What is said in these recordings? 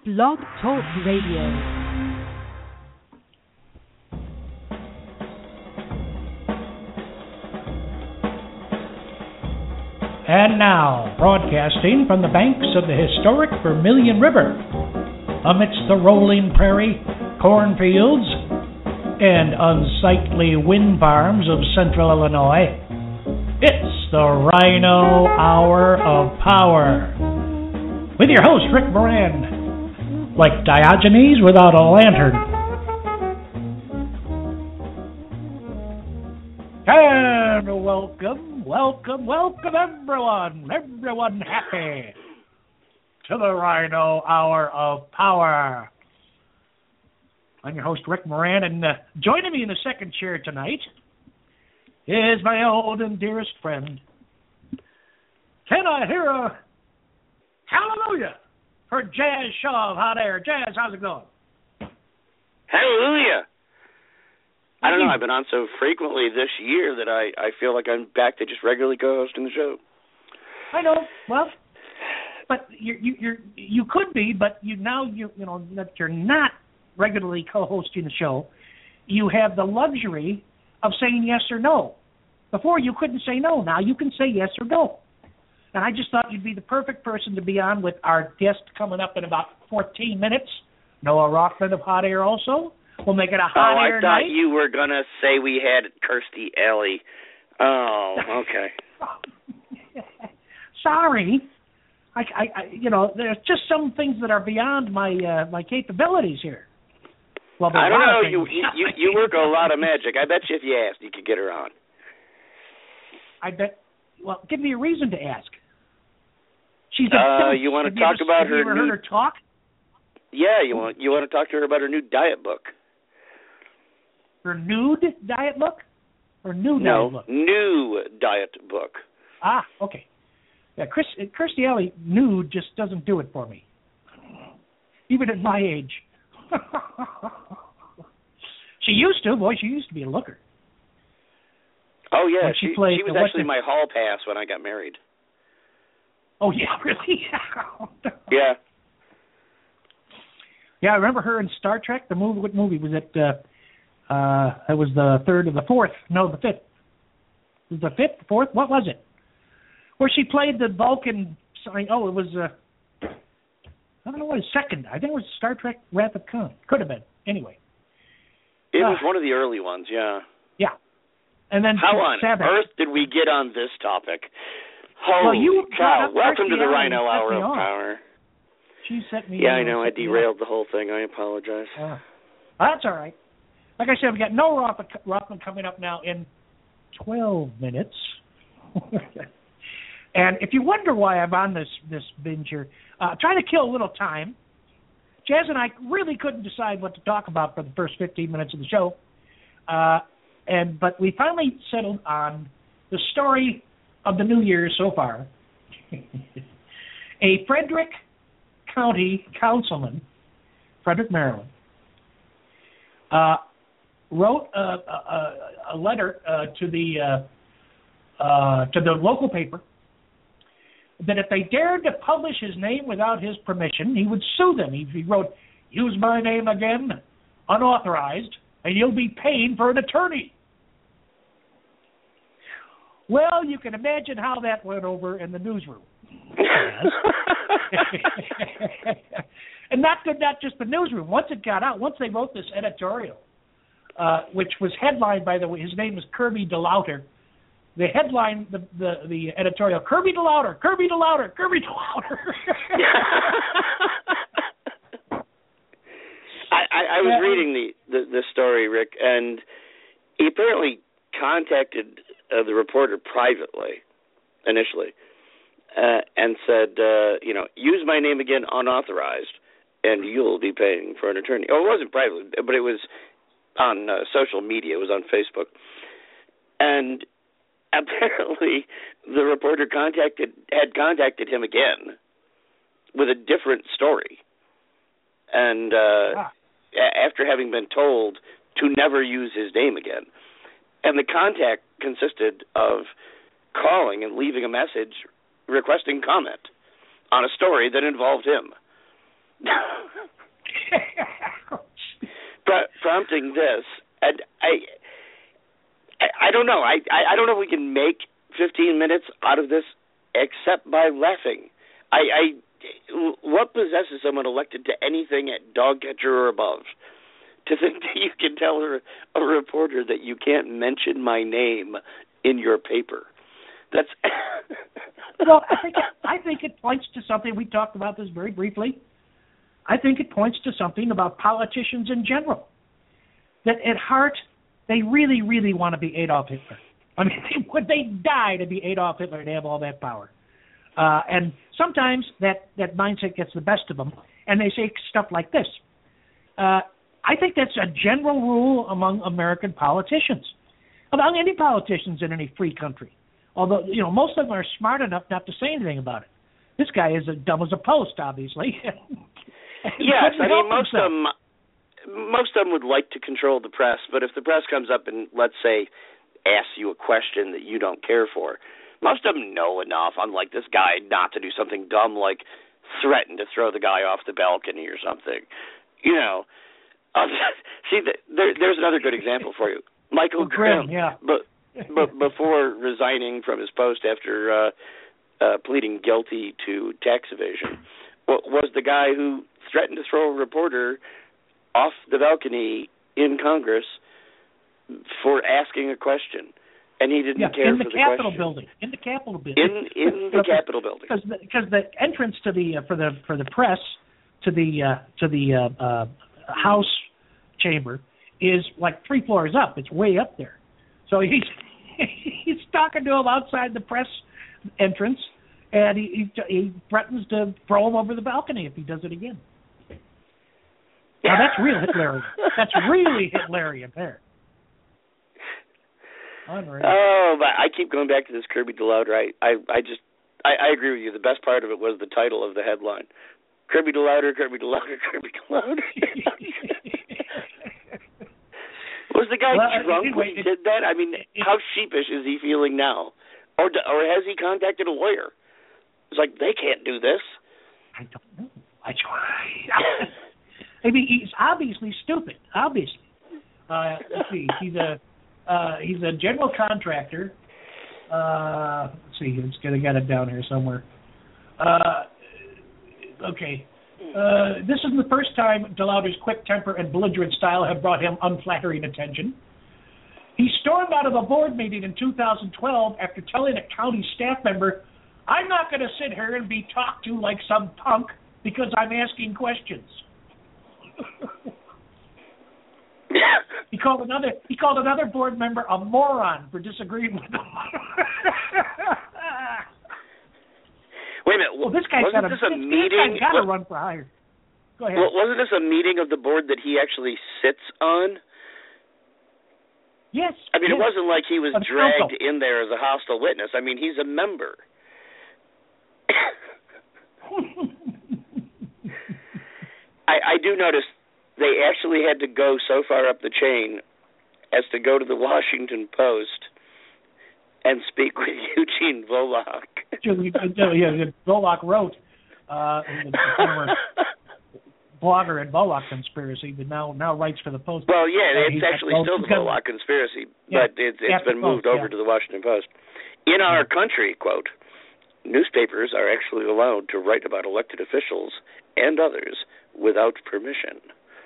Blog Talk Radio. And now, broadcasting from the banks of the historic Vermilion River, amidst the rolling prairie, cornfields, and unsightly wind farms of central Illinois, it's the Rhino Hour of Power. With your host, Rick Moran, like Diogenes without a lantern. And welcome everyone happy to the Rhino Hour of Power. I'm your host, Rick Moran, and joining me in the second chair tonight is my old and dearest friend. Can I hear a hallelujah for Jazz Shaw of Hot Air? Jazz, how's it going? Hallelujah. I don't know, I've been on so frequently this year that I feel like I'm back to just regularly co-hosting the show. I know. Well, but you could be, but you know that you're not regularly co-hosting the show. You have the luxury of saying yes or no. Before you couldn't say no. Now you can say yes or no. And I just thought you'd be the perfect person to be on with our guest coming up in about 14 minutes. Noah Rockman of Hot Air also. We'll make it a hot air night. I thought you were going to say we had Kirstie Alley. Oh, okay. Sorry. I there's just some things that are beyond my capabilities here. Well, I don't know. You work a lot of magic. I bet you if you asked, you could get her on. I bet. Well, give me a reason to ask. She's you want to talk about her? Have you ever heard her talk? Yeah, you want to talk to her about her new diet book. Her nude diet book? Or new no, diet book? No, new diet book. Ah, okay. Yeah, Kirstie Alley nude just doesn't do it for me. Even at my age. She used to be a looker. Oh, yeah, when she was actually my hall pass when I got married. Oh, yeah, really? Yeah. Yeah, I remember her in Star Trek. The movie. What movie was it? It was the third or the fourth. No, the fifth. Was the fifth, the fourth? What was it? Where she played the Vulcan. Oh, it was. I don't know what his second. I think it was Star Trek: Wrath of Khan. Could have been. Anyway. It was one of the early ones. Yeah. Yeah. And then how on earth did we get on this topic? Holy cow! Welcome to the Rhino Hour of Power. She sent me. Yeah, I know. I derailed the whole thing. I apologize. That's all right. Like I said, we got Noah Rockman coming up now in 12 minutes. And if you wonder why I'm on this binge here, trying to kill a little time, Jazz and I really couldn't decide what to talk about for the first 15 minutes of the show. But we finally settled on the story of the new year so far. A Frederick County councilman, Frederick, Maryland, wrote a letter to the local paper that if they dared to publish his name without his permission, he would sue them. He wrote, "Use my name again, unauthorized, and you'll be paying for an attorney." Well, you can imagine how that went over in the newsroom. And not just the newsroom. Once it got out, once they wrote this editorial, which was headlined, by the way, his name is Kirby DeLauter. They headlined the editorial, Kirby DeLauter, Kirby DeLauter, Kirby DeLauter. I was reading the story, Rick, and he apparently contacted the reporter privately, initially, and said, use my name again unauthorized, and you'll be paying for an attorney. Oh, it wasn't privately, but it was on social media. It was on Facebook. And apparently the reporter had contacted him again with a different story. And after having been told to never use his name again. And the contact consisted of calling and leaving a message requesting comment on a story that involved him. prompting this, and I don't know. I don't know if we can make 15 minutes out of this except by laughing. What possesses someone elected to anything at dog catcher or above to think that you can tell a reporter that you can't mention my name in your paper? That's well, I think it points to something. We talked about this very briefly. I think it points to something about politicians in general. That at heart, they really, really want to be Adolf Hitler. I mean, they die to be Adolf Hitler and have all that power. And sometimes that mindset gets the best of them, and they say stuff like this. I think that's a general rule among American politicians, among any politicians in any free country. Although, most of them are smart enough not to say anything about it. This guy is as dumb as a post, obviously. Yes, I mean, most of them would like to control the press, but if the press comes up and, let's say, asks you a question that you don't care for, most of them know enough, unlike this guy, not to do something dumb like threaten to throw the guy off the balcony or something. See, there's another good example for you. Michael Grimm, yeah. But before resigning from his post after pleading guilty to tax evasion, was the guy who threatened to throw a reporter off the balcony in Congress for asking a question, and he didn't care for the Capitol question. building. In the Capitol building. In the Capitol building. Because the entrance to the for the press to the House chamber is like 3 floors up. It's way up there. So he's talking to him outside the press entrance, and he threatens to throw him over the balcony if he does it again. Now that's real Hitlerian. That's really Hitlerian there. Unreal. Oh, but I keep going back to this Kirby DeLauder. I agree with you. The best part of it was the title of the headline. Kirby DeLauder, Kirby DeLauder, Kirby DeLauder. Was the guy drunk when he did that? I mean, how sheepish is he feeling now? Or has he contacted a lawyer? It's like, they can't do this. I don't know. I mean, he's obviously stupid. Obviously. Let's see. He's a general contractor. Let's see. I'm just gonna get it down here somewhere. Okay. This is the first time DeLauder's quick temper and belligerent style have brought him unflattering attention. He stormed out of a board meeting in 2012 after telling a county staff member, "I'm not going to sit here and be talked to like some punk because I'm asking questions." He called another board member a moron for disagreeing with him. Wait a minute. Well, this guy's got to run for hire. Go ahead. Well, wasn't this a meeting of the board that he actually sits on? Yes. I mean, it wasn't like he was dragged in there as a hostile witness. I mean, he's a member. I do notice they actually had to go so far up the chain as to go to the Washington Post and speak with Eugene Volokh. Volokh wrote, the former blogger at Volokh Conspiracy, but now writes for the Post. Well, yeah, it's actually still the Volokh Conspiracy, but it's been moved over to the Washington Post. In our country, quote, newspapers are actually allowed to write about elected officials and others without permission.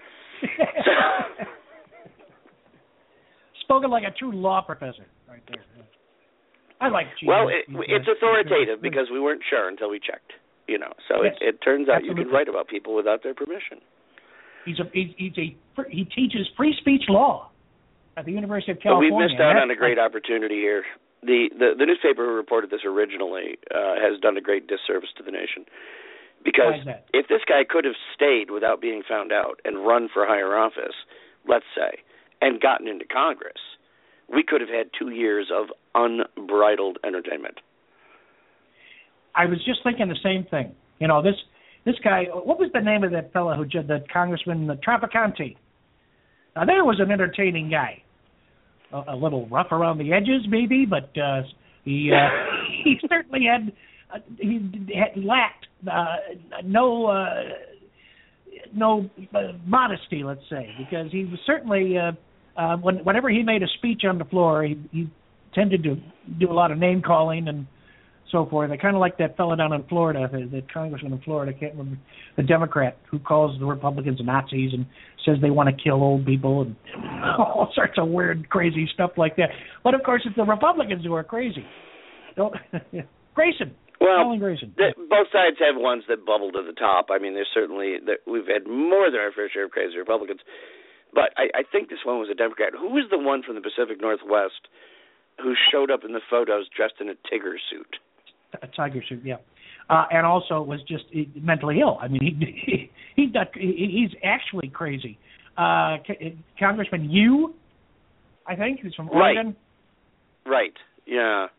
Spoken like a true law professor, right there. I like Gene. Well, it's authoritative because we weren't sure until we checked. So yes, it turns out you can write about people without their permission. He teaches free speech law at the University of California. But we've missed out on a great opportunity here. The newspaper who reported this originally has done a great disservice to the nation. Because if this guy could have stayed without being found out and run for higher office, let's say, and gotten into Congress, we could have had 2 years of unbridled entertainment. I was just thinking the same thing. This guy, what was the name of that fellow the Congressman Traficante? Now, there was an entertaining guy. A little rough around the edges, maybe, but he certainly had lacked no no modesty, let's say, because he was certainly, whenever he made a speech on the floor, he tended to do a lot of name calling and so forth. I kind of like that fellow down in Florida, the congressman in Florida, I can't remember, the Democrat who calls the Republicans Nazis and says they want to kill old people and all sorts of weird, crazy stuff like that. But of course, it's the Republicans who are crazy. Grayson. Well, both sides have ones that bubble to the top. I mean, there's certainly we've had more than our fair share of crazy Republicans, but I think this one was a Democrat. Who was the one from the Pacific Northwest who showed up in the photos dressed in a tiger suit? A tiger suit, yeah, and also was just mentally ill. I mean, he's actually crazy. Congressman Yu, I think, who's from Oregon. Right. Yeah.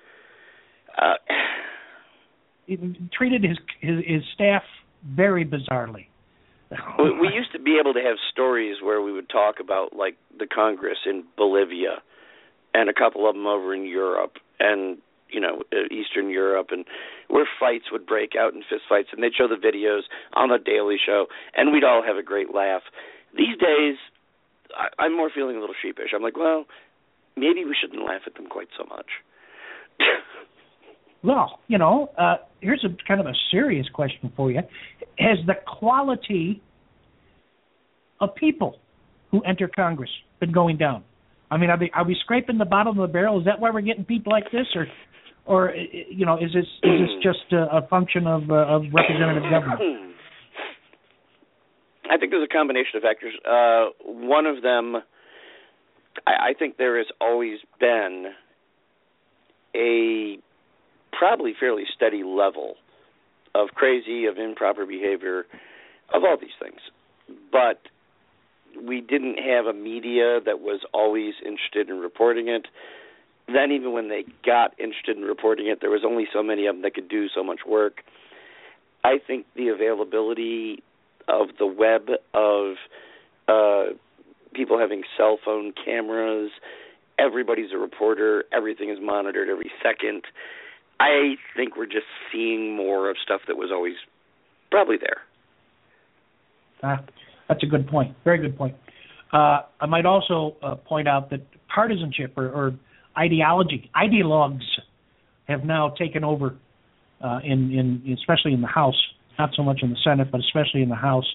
He treated his staff very bizarrely. We used to be able to have stories where we would talk about, like, the Congress in Bolivia and a couple of them over in Europe and, Eastern Europe, and where fights would break out in fist fights, and they'd show the videos on the Daily Show, and we'd all have a great laugh. These days, I'm more feeling a little sheepish. I'm like, well, maybe we shouldn't laugh at them quite so much. Well, here's a kind of a serious question for you. Has the quality of people who enter Congress been going down? I mean, are we scraping the bottom of the barrel? Is that why we're getting people like this, or is this just a function of representative government? I think there's a combination of factors. One of them, I think there has always been a probably fairly steady level of crazy, of improper behavior, of all these things. But we didn't have a media that was always interested in reporting it. Then even when they got interested in reporting it, there was only so many of them that could do so much work. I think the availability of the web, of people having cell phone cameras, everybody's a reporter, everything is monitored every second. I think we're just seeing more of stuff that was always probably there. That's a good point. Very good point. I might also point out that partisanship or ideologues have now taken over especially in the House, not so much in the Senate, but especially in the House.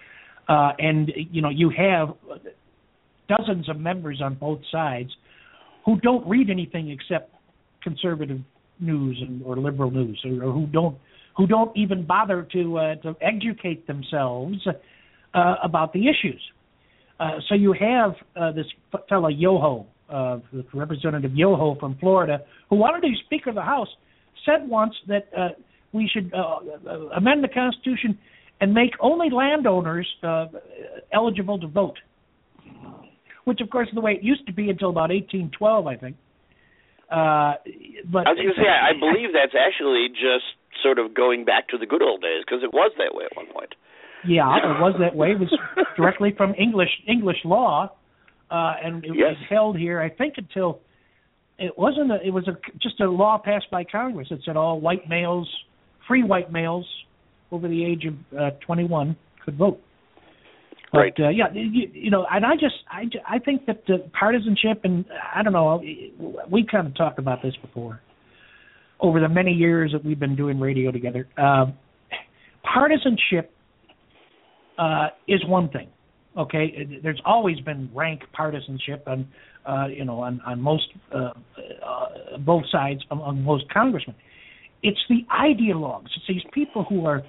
And you have dozens of members on both sides who don't read anything except conservative news or liberal news, or who don't even bother to educate themselves about the issues. So you have this fellow Yoho, Representative Yoho from Florida, who wanted to be Speaker of the House, said once that we should amend the Constitution and make only landowners eligible to vote, which, of course, is the way it used to be until about 1812, I think. But I was going to say, I believe that's actually just sort of going back to the good old days, because it was that way at one point. Yeah, it was that way. It was directly from English law, and it was held here, I think, until it wasn't. It was just a law passed by Congress that said all white males, free white males over the age of 21 could vote. But, right. And I think that partisanship, and I don't know, we kind of talked about this before over the many years that we've been doing radio together. Partisanship is one thing. Okay, there's always been rank partisanship on most both sides among most congressmen. It's the ideologues. It's these people who are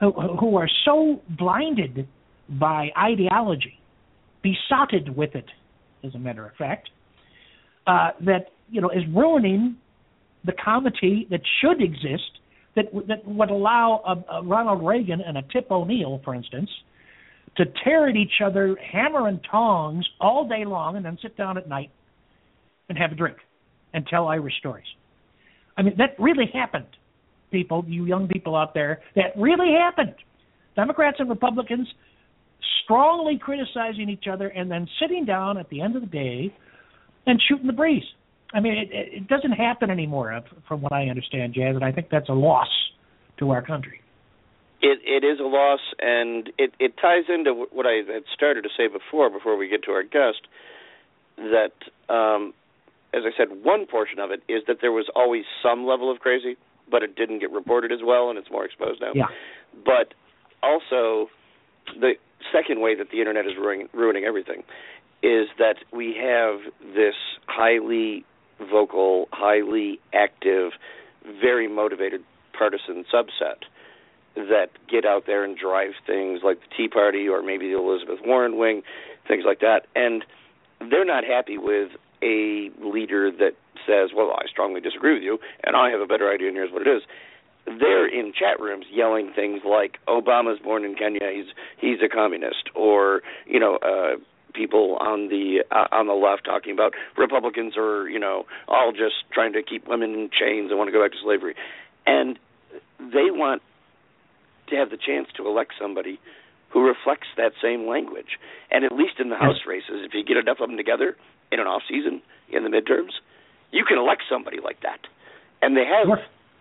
so blinded by ideology, besotted with it, as a matter of fact, that is ruining the comity that should exist, that would allow a Ronald Reagan and a Tip O'Neill, for instance, to tear at each other, hammer and tongs all day long, and then sit down at night and have a drink and tell Irish stories. I mean, that really happened, people, you young people out there. That really happened. Democrats and Republicans strongly criticizing each other and then sitting down at the end of the day and shooting the breeze. I mean, it doesn't happen anymore, from what I understand, Jazz, and I think that's a loss to our country. It is a loss, and it ties into what I had started to say before we get to our guest, that, as I said, one portion of it is that there was always some level of crazy, but it didn't get reported as well, and it's more exposed now. Yeah. But also, the second way that the Internet is ruining everything is that we have this highly vocal, highly active, very motivated partisan subset that get out there and drive things like the Tea Party or maybe the Elizabeth Warren wing, things like that. And they're not happy with a leader that says, well, I strongly disagree with you, and I have a better idea, and here's what it is. They're in chat rooms yelling things like, Obama's born in Kenya, he's a communist, or, people on the left talking about Republicans are, all just trying to keep women in chains and want to go back to slavery. And they want to have the chance to elect somebody who reflects that same language. And at least in the House races, if you get enough of them together in an off season, in the midterms, you can elect somebody like that. And they have.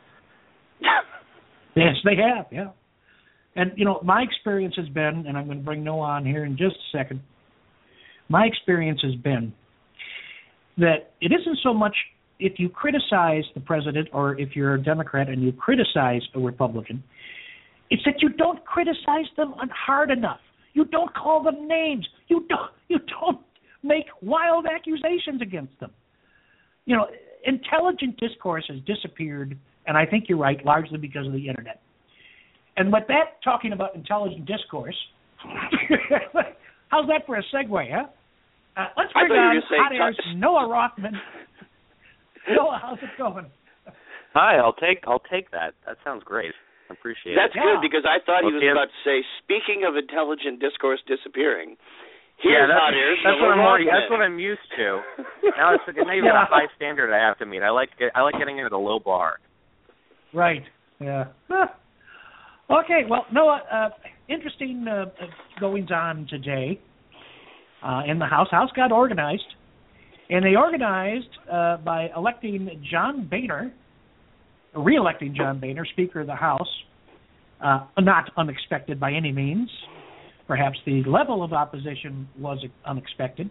Yes, they have, yeah. And, my experience has been, and I'm going to bring Noah on here in just a second, my experience has been that it isn't so much if you criticize the president or if you're a Democrat and you criticize a Republican, it's that you don't criticize them hard enough. You don't call them names. You don't make wild accusations against them. Intelligent discourse has disappeared, and I think you're right, largely because of the Internet. And with that, talking about intelligent discourse, how's that for a segue, huh? Let's bring on Hot Air's Noah Rothman. Noah, how's it going? Hi, I'll take that. That sounds great. I appreciate it. That's good, because I thought he was about to say, speaking of intelligent discourse disappearing, here's Hot Air's Noah Rothman. That's what I'm used to. Now it's maybe a high standard I have to meet. I like getting into the low bar. Right. Yeah. Okay. Well, Noah, interesting goings on today in the House. House got organized, and they organized by electing John Boehner, re-electing John Boehner, Speaker of the House. Not unexpected by any means. Perhaps the level of opposition was unexpected.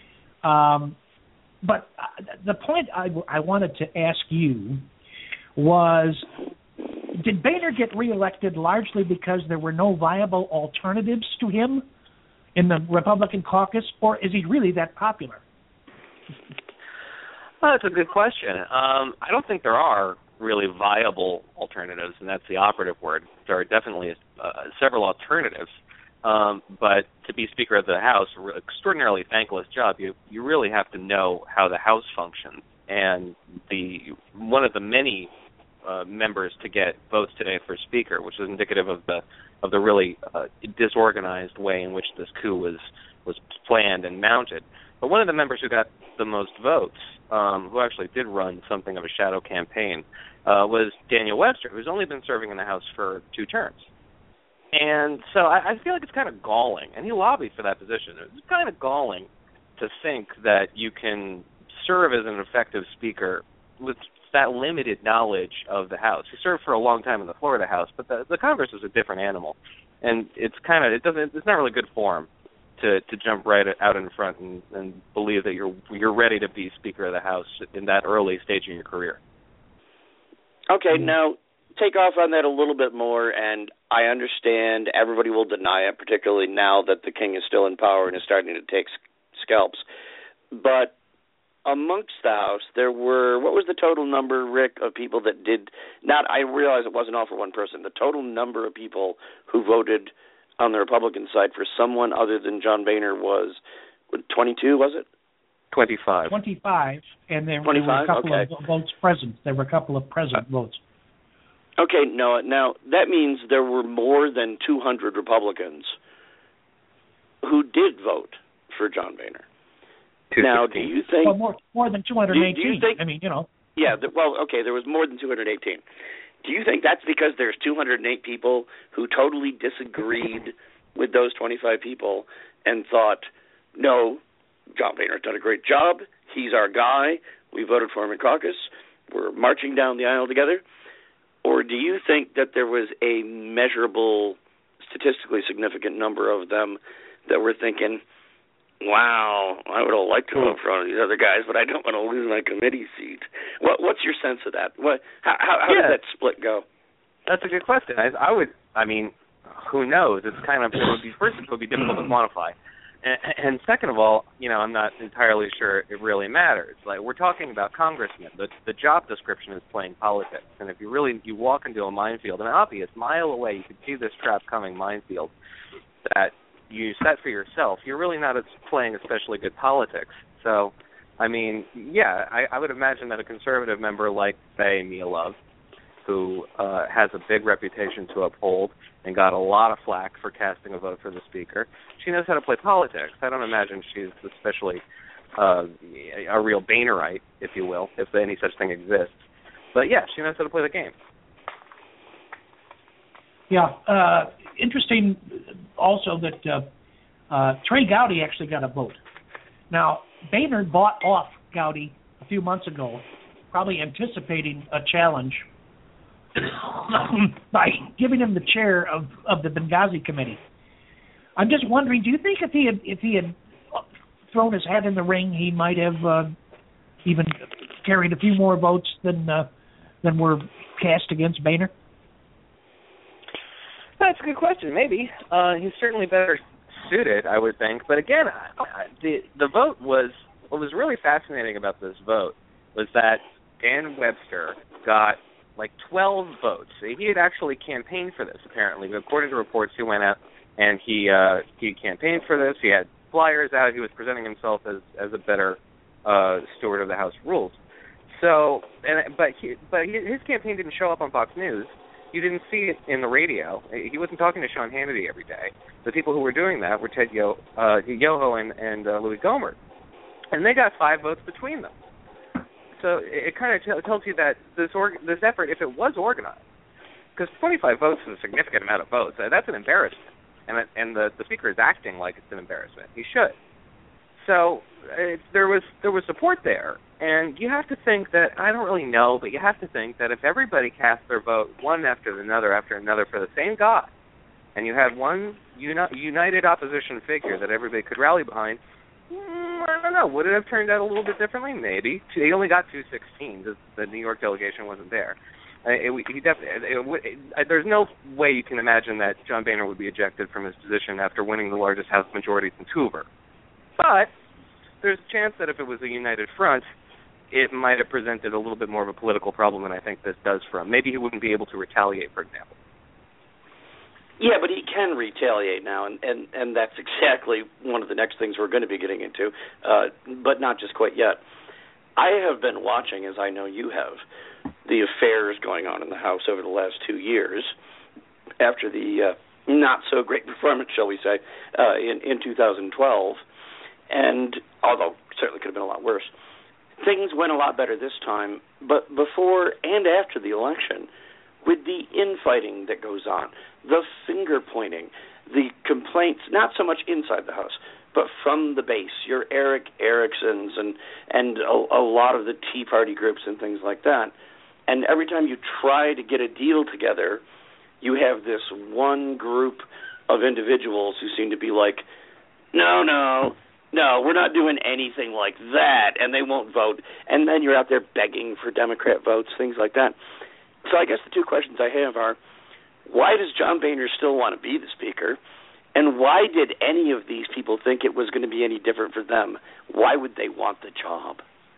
But the point I wanted to ask you was, did Boehner get reelected largely because there were no viable alternatives to him in the Republican caucus, or is he really that popular? Well, that's a good question. I don't think there are really viable alternatives, and that's the operative word. There are definitely several alternatives, but to be Speaker of the House, an extraordinarily thankless job. You really have to know how the House functions, and one of the many members to get votes today for Speaker, which is indicative of the really disorganized way in which this coup was planned and mounted. But one of the members who got the most votes, who actually did run something of a shadow campaign, was Daniel Webster, who's only been serving in the House for 2 terms. And so I feel like it's kind of galling, and he lobbied for that position. It's kind of galling to think that you can serve as an effective Speaker with that limited knowledge of the House. He served for a long time in the Florida House, but the Congress is a different animal, and it's not really good form to jump right out in front and believe that you're ready to be Speaker of the House in that early stage in your career. Okay, now take off on that a little bit more, and I understand everybody will deny it, particularly now that the king is still in power and is starting to take scalps. But amongst the House, there were, what was the total number, Rick, of people that did not, I realize it wasn't all for one person, the total number of people who voted on the Republican side for someone other than John Boehner was 22, was it? 25. 25, and there were a couple of votes present. There were a couple of present votes. Okay, Noah, now that means there were more than 200 Republicans who did vote for John Boehner. Now, do you think... Well, more than 218. Do you think, Yeah, there was more than 218. Do you think that's because there's 208 people who totally disagreed with those 25 people and thought, no, John Boehner's done a great job, he's our guy, we voted for him in caucus, we're marching down the aisle together? or do you think that there was a measurable, statistically significant number of them that were thinking, wow, I would have liked to go in front of these other guys, but I don't want to lose my committee seat? What's your sense of that? How does that split go? That's a good question. I mean, who knows? It's kind of, first it would be difficult to quantify. And second of all, I'm not entirely sure it really matters. Like, we're talking about congressmen. The job description is playing politics. And if you walk into a minefield, an obvious mile away, you can see this trap coming minefield that you set for yourself, you're really not playing especially good politics. So, I mean, yeah, I would imagine that a conservative member like, say, Mia Love, who has a big reputation to uphold and got a lot of flack for casting a vote for the Speaker, she knows how to play politics. I don't imagine she's especially a real Boehnerite, if you will, if any such thing exists. But, yeah, she knows how to play the game. Yeah. Interesting also that Trey Gowdy actually got a vote. Now, Boehner bought off Gowdy a few months ago, probably anticipating a challenge by giving him the chair of the Benghazi committee. I'm just wondering, do you think if he had thrown his hat in the ring, he might have even carried a few more votes than were cast against Boehner? That's a good question. Maybe. He's certainly better suited, I would think. But again, the vote was, what was really fascinating about this vote was that Dan Webster got like 12 votes. He had actually campaigned for this, apparently. According to reports, he went out and he campaigned for this. He had flyers out. He was presenting himself as a better steward of the House rules. So, but his campaign didn't show up on Fox News. You didn't see it in the radio. He wasn't talking to Sean Hannity every day. The people who were doing that were Ted Yoho and Louis Gohmert. And they got 5 votes between them. So it kind of tells you that this effort, if it was organized, because 25 votes is a significant amount of votes, that's an embarrassment. And the Speaker is acting like it's an embarrassment. He should. So there was support there. And you have to think that, I don't really know, but you have to think that if everybody cast their vote one after another for the same guy, and you had one united opposition figure that everybody could rally behind, I don't know, would it have turned out a little bit differently? Maybe. He only got 216. The New York delegation wasn't there. There's no way you can imagine that John Boehner would be ejected from his position after winning the largest House majority since Hoover. But there's a chance that if it was a united front, it might have presented a little bit more of a political problem than I think this does for him. Maybe he wouldn't be able to retaliate, for example. Yeah, but he can retaliate now, and that's exactly one of the next things we're going to be getting into, but not just quite yet. I have been watching, as I know you have, the affairs going on in the House over the last 2 years after the not-so-great performance, shall we say, in 2012, and although it certainly could have been a lot worse, things went a lot better this time, but before and after the election, with the infighting that goes on, the finger-pointing, the complaints, not so much inside the House, but from the base, your Eric Ericksons and a lot of the Tea Party groups and things like that. And every time you try to get a deal together, you have this one group of individuals who seem to be like, no, we're not doing anything like that, and they won't vote. And then you're out there begging for Democrat votes, things like that. So I guess the 2 questions I have are, why does John Boehner still want to be the Speaker? And why did any of these people think it was going to be any different for them? Why would they want the job?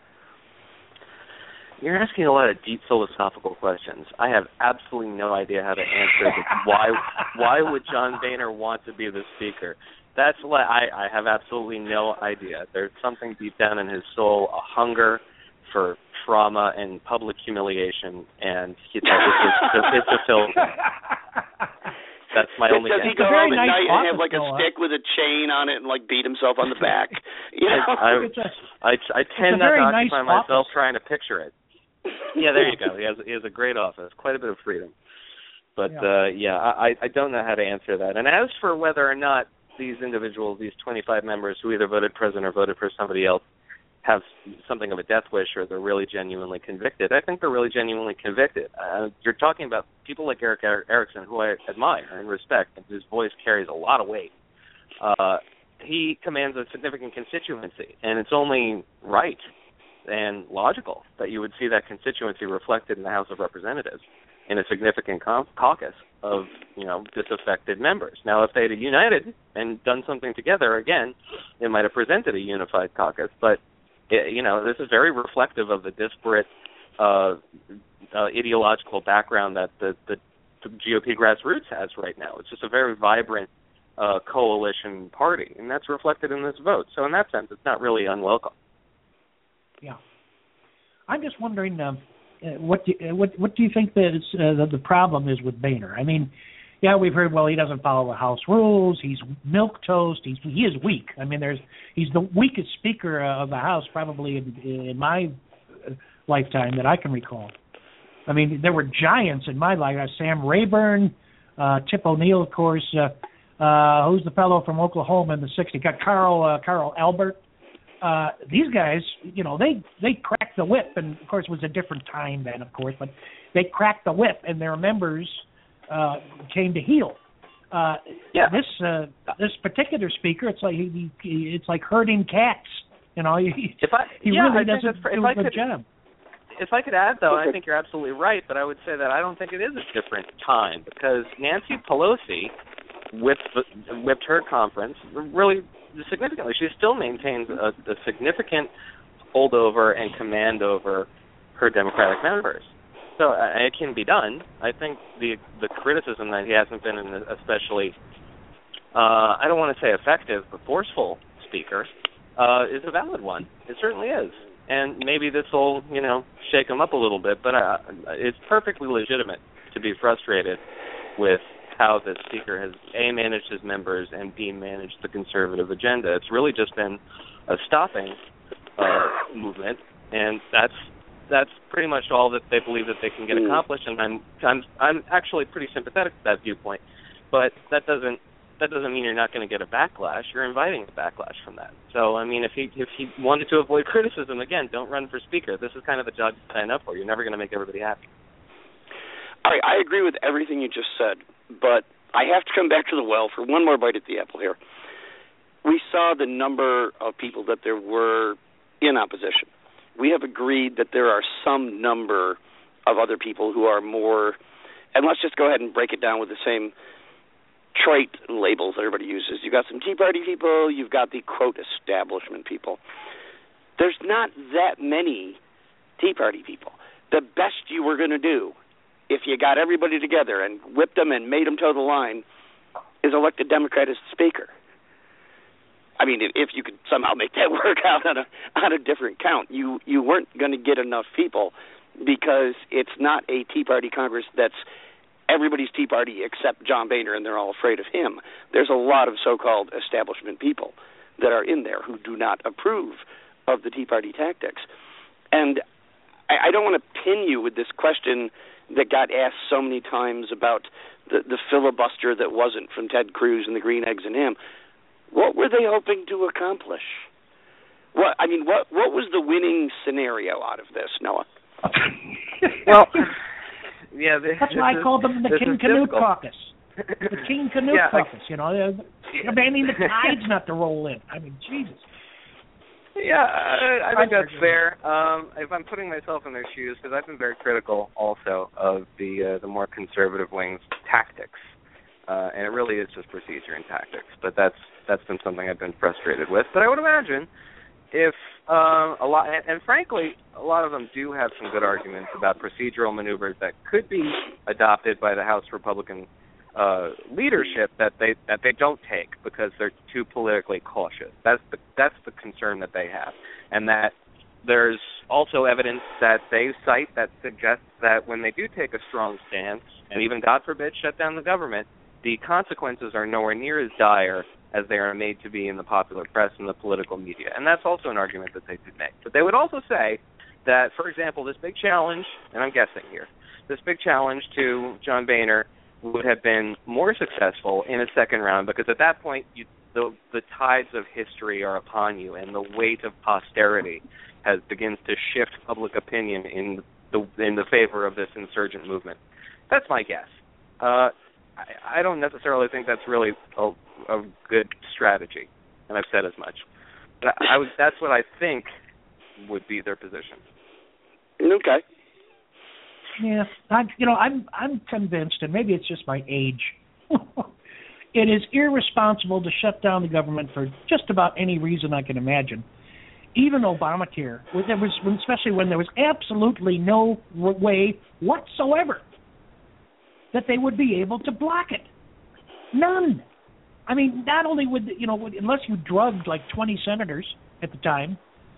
You're asking a lot of deep philosophical questions. I have absolutely no idea how to answer this. Why would John Boehner want to be the Speaker? That's what I have absolutely no idea. There's something deep down in his soul, a hunger for trauma and public humiliation, and it's fulfilled. That's my only guess. Does he go home at night and have like a stick with a chain on it and like beat himself on the back? You know? I tend not to occupy myself trying to picture it. Yeah, there you go. He has a great office, quite a bit of freedom. But I don't know how to answer that. And as for whether or not these individuals, these 25 members who either voted president or voted for somebody else, have something of a death wish or they're really genuinely convicted. I think they're really genuinely convicted. You're talking about people like Eric Erickson, who I admire and respect, and whose voice carries a lot of weight. He commands a significant constituency, and it's only right and logical that you would see that constituency reflected in the House of Representatives in a significant caucus of, disaffected members. Now, if they had united and done something together, again, it might have presented a unified caucus. But, this is very reflective of the disparate ideological background that the GOP grassroots has right now. It's just a very vibrant coalition party, and that's reflected in this vote. So in that sense, it's not really unwelcome. Yeah. I'm just wondering, what do you think the problem is with Boehner? I mean, yeah, we've heard, well, he doesn't follow the House rules. He's milquetoast. He is weak. I mean, he's the weakest Speaker of the House probably in my lifetime that I can recall. I mean, there were giants in my life. Sam Rayburn, Tip O'Neill, of course. Who's the fellow from Oklahoma in the 60s? Got Carl Albert. These guys, they cracked the whip, and of course it was a different time then, of course, but they cracked the whip, and their members came to heel. This particular speaker, it's like herding cats. He really doesn't do a good job. If I could add, though, I think you're absolutely right, but I would say that I don't think it is a different time, because Nancy Pelosi whipped her conference really significantly. She still maintains a significant holdover and command over her Democratic members. So it can be done. I think the criticism that he hasn't been an especially, I don't want to say effective, but forceful speaker is a valid one. It certainly is. And maybe this will, shake him up a little bit, but it's perfectly legitimate to be frustrated with how the speaker has, A, managed his members, and B, managed the conservative agenda. It's really just been a stopping movement, and that's pretty much all that they believe that they can get accomplished. And I'm actually pretty sympathetic to that viewpoint, but that doesn't mean you're not going to get a backlash. You're inviting a backlash from that. So I mean, if he wanted to avoid criticism, again, don't run for speaker. This is kind of the job you sign up for. You're never going to make everybody happy. All right, I agree with everything you just said, but I have to come back to the well for one more bite at the apple here. We saw the number of people that there were in opposition. We have agreed that there are some number of other people who are more, and let's just go ahead and break it down with the same trait labels that everybody uses. You've got some Tea Party people, you've got the, quote, establishment people. There's not that many Tea Party people. The best you were going to do, if you got everybody together and whipped them and made them toe the line, is elect a Democrat as speaker. I mean, if you could somehow make that work out on a different count, you weren't going to get enough people, because it's not a Tea Party Congress that's everybody's Tea Party except John Boehner, and they're all afraid of him. There's a lot of so-called establishment people that are in there who do not approve of the Tea Party tactics. And I don't want to pin you with this question that got asked so many times about the filibuster that wasn't from Ted Cruz and the Green Eggs and Ham. What were they hoping to accomplish? What was the winning scenario out of this, Noah? Well, yeah, that's why I called them the King Canute Caucus. The King Canute Caucus. They're banning the tides not to roll in. I mean, Jesus. Yeah, I think that's fair. If I'm putting myself in their shoes, because I've been very critical also of the more conservative wing's tactics, and it really is just procedure and tactics. But that's been something I've been frustrated with. But I would imagine if a lot, and frankly, a lot of them do have some good arguments about procedural maneuvers that could be adopted by the House Republican leadership that they don't take because they're too politically cautious. That's the concern that they have, and that there's also evidence that they cite that suggests that when they do take a strong stance, and even God forbid shut down the government, the consequences are nowhere near as dire as they are made to be in the popular press and the political media. And that's also an argument that they could make. But they would also say that, for example, this big challenge, and I'm guessing here, this big challenge to John Boehner would have been more successful in a second round, because at that point the tides of history are upon you, and the weight of posterity begins to shift public opinion in the favor of this insurgent movement. That's my guess. I don't necessarily think that's really a good strategy, and I've said as much. But that's what I think would be their position. Okay. Yeah, I'm convinced, and maybe it's just my age. It is irresponsible to shut down the government for just about any reason I can imagine. Even Obamacare, especially when there was absolutely no way whatsoever that they would be able to block it. None. I mean, not only unless you drugged like 20 senators at the time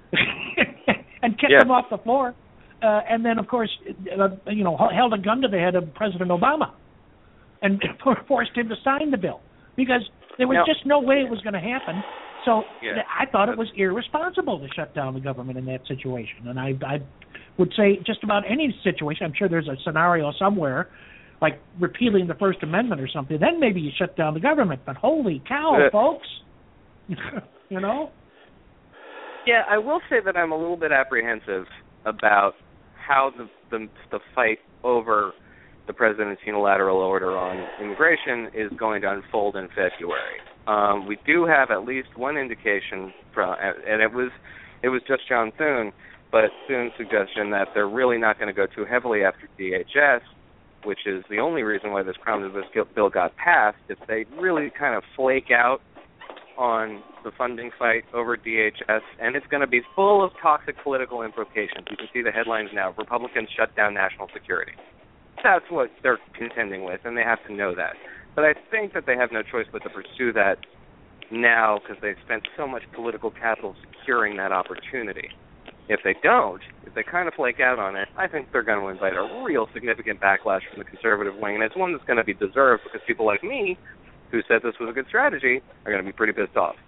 and kept them off the floor, and then, of course, held a gun to the head of President Obama and forced him to sign the bill, because there was just no way it was going to happen. So I thought it was irresponsible to shut down the government in that situation. And I would say just about any situation, I'm sure there's a scenario somewhere, like repealing the First Amendment or something, then maybe you shut down the government. But holy cow, folks, you know? Yeah, I will say that I'm a little bit apprehensive about how the fight over the president's unilateral order on immigration is going to unfold in February. We do have at least one indication and it was just John Thune, but Thune's suggestion that they're really not going to go too heavily after DHS, which is the only reason why this omnibus bill got passed. If they really kind of flake out on the funding fight over DHS, and it's going to be full of toxic political implications. You can see the headlines now: Republicans shut down national security. That's what they're contending with, and they have to know that. But I think that they have no choice but to pursue that now, because they've spent so much political capital securing that opportunity. If they don't, if they kind of flake out on it, I think they're going to invite a real significant backlash from the conservative wing, and it's one that's going to be deserved, because people like me, who said this was a good strategy, are going to be pretty pissed off.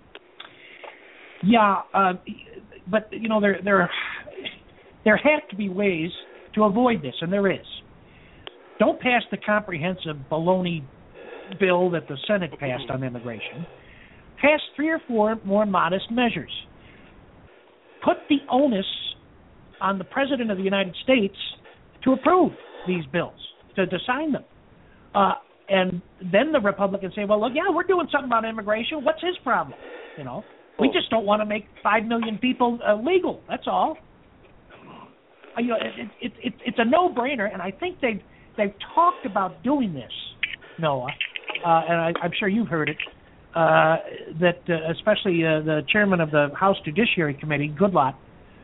Yeah, but there have to be ways to avoid this, and there is. Don't pass the comprehensive baloney bill that the Senate passed on immigration. Pass 3 or 4 more modest measures. Put the onus on the President of the United States to approve these bills, to sign them. And then the Republicans say, well, look, we're doing something about immigration. What's his problem? We just don't want to make 5 million people legal. That's all. It's a no-brainer, and I think they've talked about doing this, Noah, and I'm sure you've heard it, that especially the chairman of the House Judiciary Committee, Goodlatte,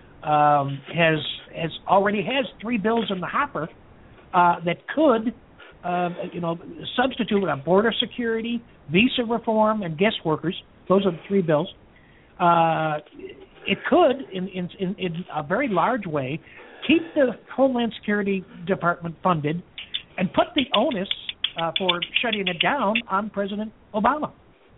already has 3 bills in the hopper that could, substitute border security, visa reform, and guest workers. Those are the 3 bills. It could, in a very large way, keep the Homeland Security Department funded and put the onus for shutting it down on President Obama.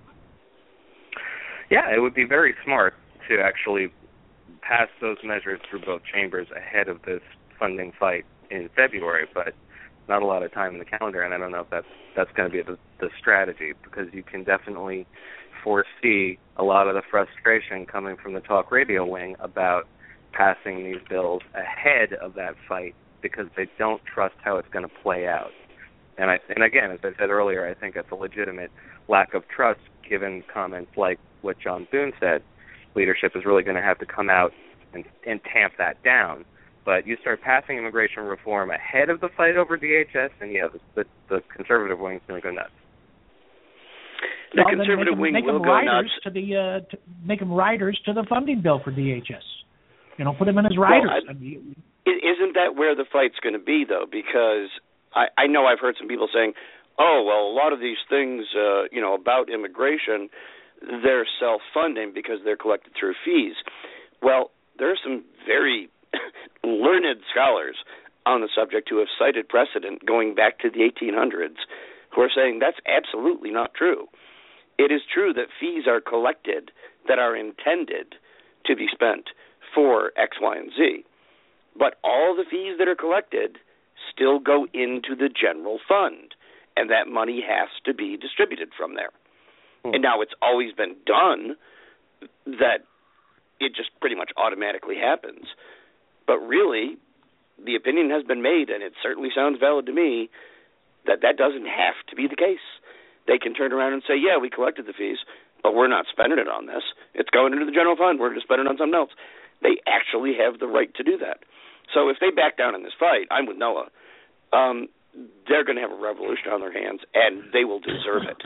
Yeah, it would be very smart to actually pass those measures through both chambers ahead of this funding fight in February, but not a lot of time in the calendar, and I don't know if that's going to be the strategy, because you can definitely foresee a lot of the frustration coming from the talk radio wing about passing these bills ahead of that fight, because they don't trust how it's going to play out. And again, as I said earlier, I think it's a legitimate lack of trust, given comments like what John Thune said. Leadership is really going to have to come out and tamp that down. But you start passing immigration reform ahead of the fight over DHS, and the conservative wing is going to go nuts. The conservative wing will go nuts. Make them riders to the funding bill for DHS. Put them in as riders. Well, isn't that where the fight's going to be, though? Because I know I've heard some people saying, oh, well, a lot of these things, about immigration, they're self-funding because they're collected through fees. Well, there are some very learned scholars on the subject who have cited precedent going back to the 1800s who are saying that's absolutely not true. It is true that fees are collected that are intended to be spent for X, Y, and Z, but all the fees that are collected still go into the general fund, and that money has to be distributed from there. And now it's always been done that it just pretty much automatically happens. But really, the opinion has been made, and it certainly sounds valid to me, that doesn't have to be the case. They can turn around and say, yeah, we collected the fees, but we're not spending it on this. It's going into the general fund. We're going to spend it on something else. They actually have the right to do that. So if they back down in this fight, I'm with Noah. They're going to have a revolution on their hands, and they will deserve it.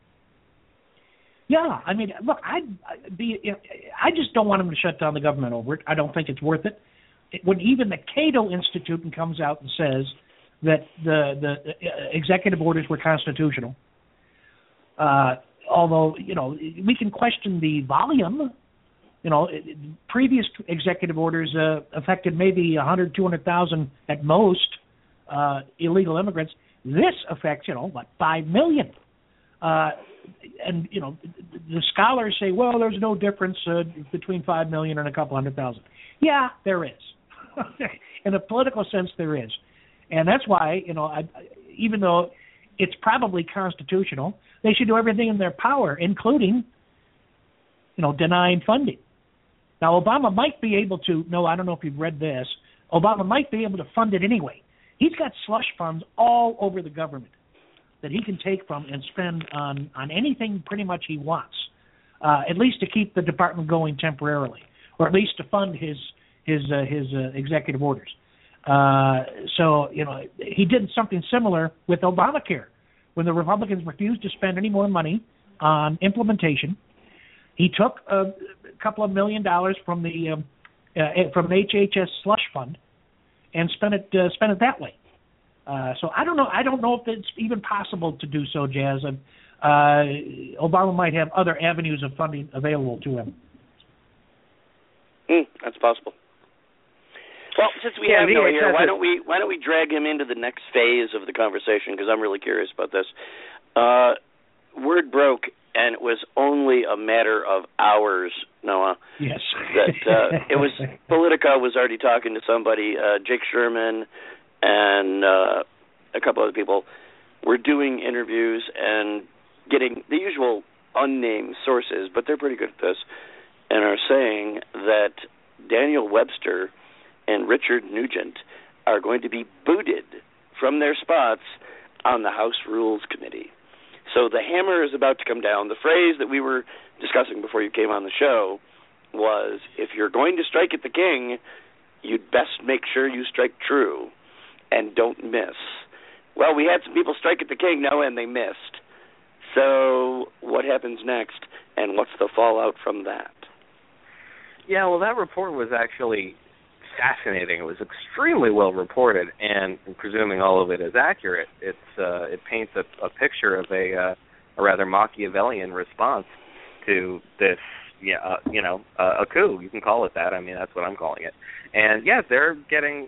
Yeah, I mean, look, I just don't want them to shut down the government over it. I don't think it's worth it. When even the Cato Institute comes out and says that the executive orders were constitutional, although, we can question the volume. Previous executive orders affected maybe 100, 200,000 at most illegal immigrants. This affects, 5 million. And, the scholars say, well, there's no difference between 5 million and a couple 100,000. Yeah, there is. In a political sense, there is. And that's why, even though it's probably constitutional, they should do everything in their power, including, denying funding. Now, Obama might be able to, I don't know if you've read this, Obama might be able to fund it anyway. He's got slush funds all over the government that he can take from and spend on anything pretty much he wants, at least to keep the department going temporarily, or at least to fund his executive orders. So, he did something similar with Obamacare. When the Republicans refused to spend any more money on implementation, he took a couple of $1 million from the HHS slush fund and spent it that way. So I don't know. I don't know if it's even possible to do so, Jazz. Obama might have other avenues of funding available to him. That's possible. Well, since we have Noah here, why don't we drag him into the next phase of the conversation? Because I'm really curious about this. Word broke, and it was only a matter of hours, Noah. Yes. That it was Politico was already talking to somebody, Jake Sherman, and a couple other people were doing interviews and getting the usual unnamed sources, but they're pretty good at this, and are saying that Daniel Webster and Richard Nugent are going to be booted from their spots on the House Rules Committee. So the hammer is about to come down. The phrase that we were discussing before you came on the show was, if you're going to strike at the king, you'd best make sure you strike true and don't miss. Well, we had some people strike at the king, Noah, and they missed. So what happens next, and what's the fallout from that? Yeah, well, that report was actually fascinating. It was extremely well reported, and presuming all of it is accurate, it paints a picture of a rather Machiavellian response to this, a coup. You can call it that. I mean, that's what I'm calling it. And yeah, they're getting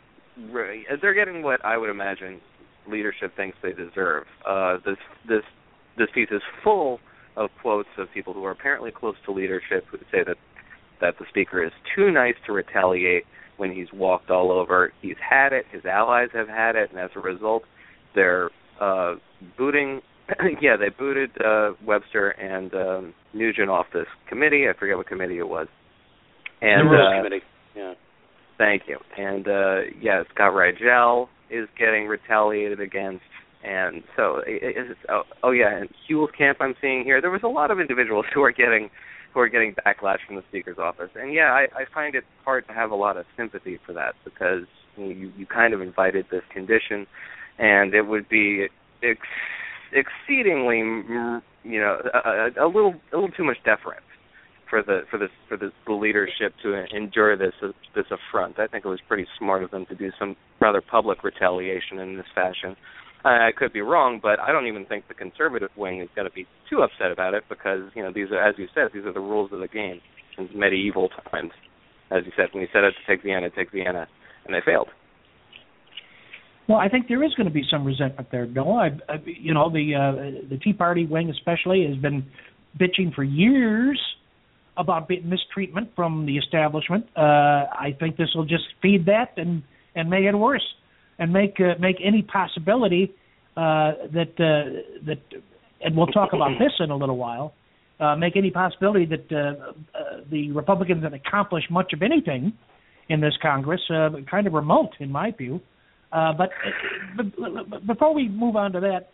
what I would imagine leadership thinks they deserve. This piece is full of quotes of people who are apparently close to leadership who say that the speaker is too nice to retaliate when he's walked all over. He's had it. His allies have had it, and as a result, they're booting. Yeah, they booted Webster and Nugent off this committee. I forget what committee it was. And the Rules Committee. Yeah. Thank you. And Scott Rigel is getting retaliated against. And so, and Huel's camp I'm seeing here. There was a lot of individuals who are getting backlash from the Speaker's office. And yeah, I find it hard to have a lot of sympathy for that, because you kind of invited this condition, and it would be exceedingly, a little too much deference for the leadership to endure this affront. I think it was pretty smart of them to do some rather public retaliation in this fashion. I could be wrong, but I don't even think the conservative wing is going to be too upset about it, because these are, as you said, these are the rules of the game since medieval times. As you said, when you set out to take Vienna, and they failed. Well, I think there is going to be some resentment there, Noah. The Tea Party wing especially has been bitching for years about mistreatment from the establishment. I think this will just feed that and make it worse, and make any possibility that, and we'll talk about this in a little while, make any possibility that the Republicans that accomplish much of anything in this Congress kind of remote, in my view. But before we move on to that,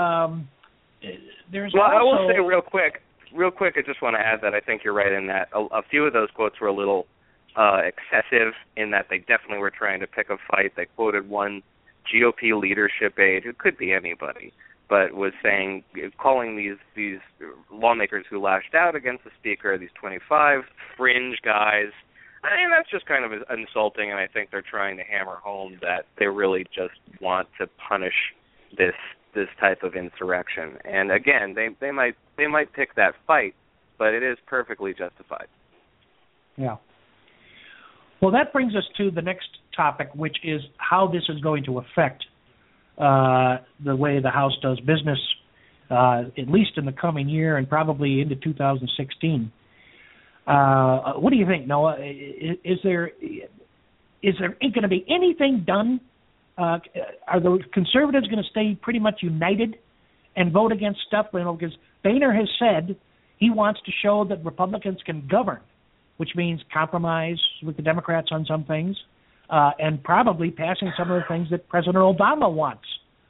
there's well, also... I will say real quick, I just want to add that I think you're right in that a few of those quotes were a little excessive in that they definitely were trying to pick a fight. They quoted one GOP leadership aide, who could be anybody, but was calling these lawmakers who lashed out against the speaker, these 25 fringe guys. I mean, that's just kind of insulting, and I think they're trying to hammer home that they really just want to punish this type of insurrection. And again, they might pick that fight, but it is perfectly justified. Yeah. Well, that brings us to the next topic, which is how this is going to affect the way the House does business, at least in the coming year and probably into 2016. What do you think, Noah? Is there going to be anything done? Are the conservatives going to stay pretty much united and vote against stuff? Because Boehner has said he wants to show that Republicans can govern, which means compromise with the Democrats on some things, and probably passing some of the things that President Obama wants.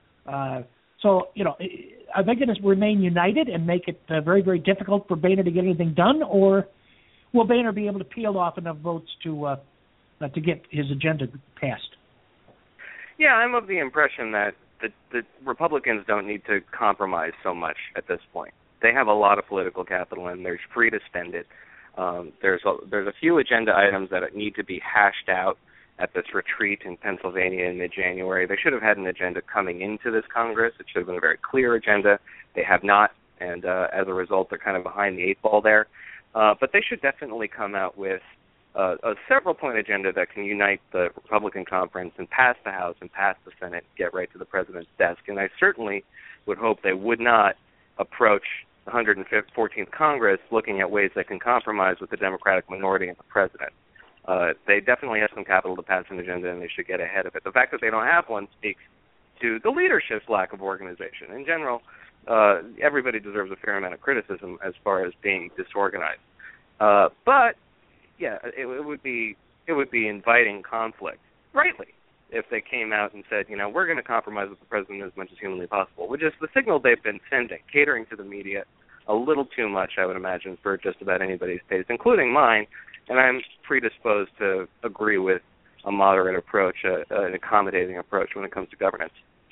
So, are they going to remain united and make it very, very difficult for Boehner to get anything done, or will Boehner be able to peel off enough votes to get his agenda passed? Yeah, I'm of the impression that the Republicans don't need to compromise so much at this point. They have a lot of political capital, and they're free to spend it. There's a few agenda items that need to be hashed out at this retreat in Pennsylvania in mid-January. They should have had an agenda coming into this Congress. It should have been a very clear agenda. They have not, and as a result, they're kind of behind the eight ball there. But they should definitely come out with a several-point agenda that can unite the Republican conference and pass the House and pass the Senate, get right to the president's desk. And I certainly would hope they would not approach the 114th Congress looking at ways they can compromise with the Democratic minority and the president. They definitely have some capital to pass an agenda, and they should get ahead of it. The fact that they don't have one speaks to the leadership's lack of organization. In general, everybody deserves a fair amount of criticism as far as being disorganized. But yeah, it would be inviting conflict, rightly, if they came out and said, we're going to compromise with the president as much as humanly possible, which is the signal they've been sending, catering to the media a little too much, I would imagine, for just about anybody's taste, including mine. And I'm predisposed to agree with a moderate approach, an accommodating approach when it comes to governance.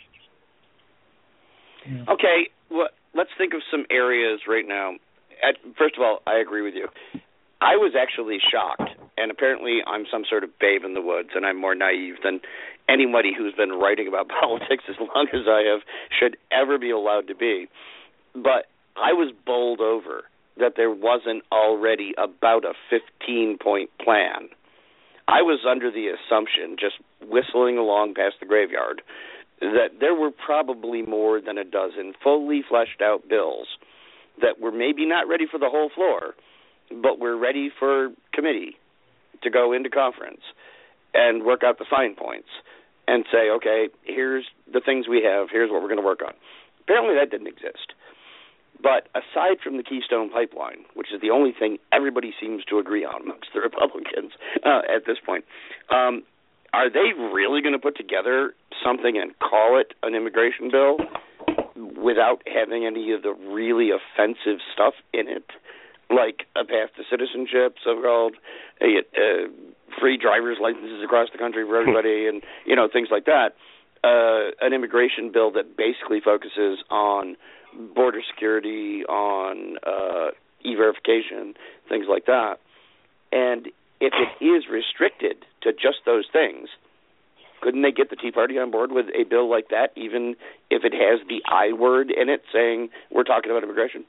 Yeah. Okay, well, let's think of some areas right now. First of all, I agree with you. I was actually shocked, and apparently I'm some sort of babe in the woods, and I'm more naive than anybody who's been writing about politics as long as I have should ever be allowed to be. But I was bowled over that there wasn't already about a 15-point plan. I was under the assumption, just whistling along past the graveyard, that there were probably more than a dozen fully fleshed out bills that were maybe not ready for the whole floor, but were ready for committee to go into conference and work out the fine points and say, okay, here's the things we have, here's what we're going to work on. Apparently that didn't exist. But aside from the Keystone Pipeline, which is the only thing everybody seems to agree on amongst the Republicans at this point, are they really going to put together something and call it an immigration bill without having any of the really offensive stuff in it, like a path to citizenship, so-called free driver's licenses across the country for everybody, and things like that? An immigration bill that basically focuses on border security, on e-verification, things like that. And if it is restricted to just those things, couldn't they get the Tea Party on board with a bill like that, even if it has the I word in it saying we're talking about immigration?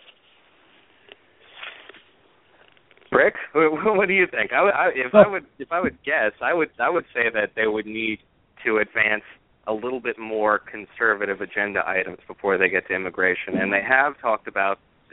Rick, what do you think? If I would guess, I would say that they would need to advance a little bit more conservative agenda items before they get to immigration. And they have talked about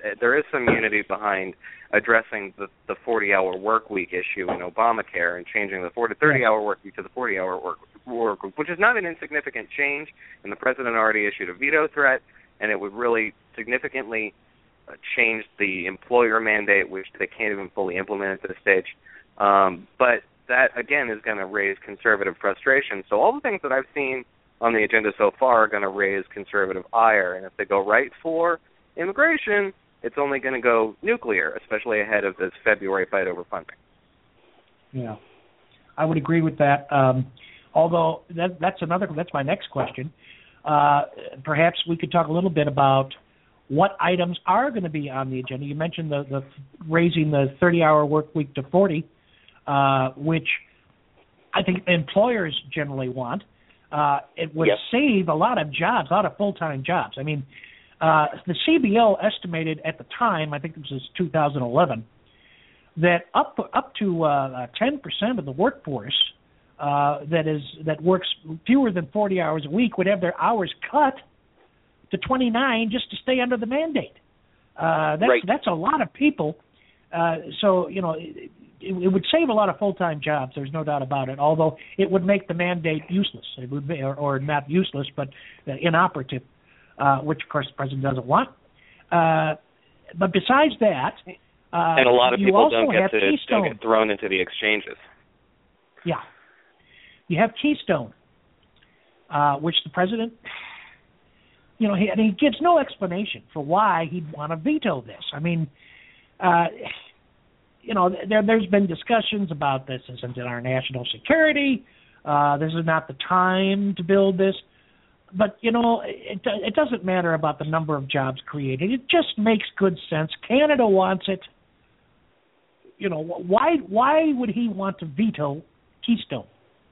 there is some unity behind addressing the 40-hour work week issue in Obamacare and changing the 30-hour work week to the 40-hour work week, which is not an insignificant change, and the president already issued a veto threat, and it would really significantly change the employer mandate, which they can't even fully implement at this stage. But that, again, is going to raise conservative frustration. So all the things that I've seen on the agenda so far are going to raise conservative ire. And if they go right for immigration, it's only going to go nuclear, especially ahead of this February fight over funding. Yeah, I would agree with that. Although that's my next question. Perhaps we could talk a little bit about what items are going to be on the agenda. You mentioned the raising the 30-hour work week to 40, which I think employers generally want. It would save a lot of jobs, a lot of full-time jobs. I mean, the CBO estimated at the time, I think this was 2011, that up to 10% of the workforce that works fewer than 40 hours a week would have their hours cut to 29 just to stay under the mandate. That's a lot of people. So, you know, it would save a lot of full-time jobs. There's no doubt about it, although it would make the mandate useless. It would be, or not useless, but inoperative, which, of course, the president doesn't want. But besides that, and a lot of people don't get thrown into the exchanges. Yeah. You have Keystone, which the president, you know, he gives no explanation for why he'd want to veto this. I mean, you know, there's been discussions about this isn't in our national security. This is not the time to build this. But, you know, it doesn't matter about the number of jobs created. It just makes good sense. Canada wants it. You know, why would he want to veto Keystone?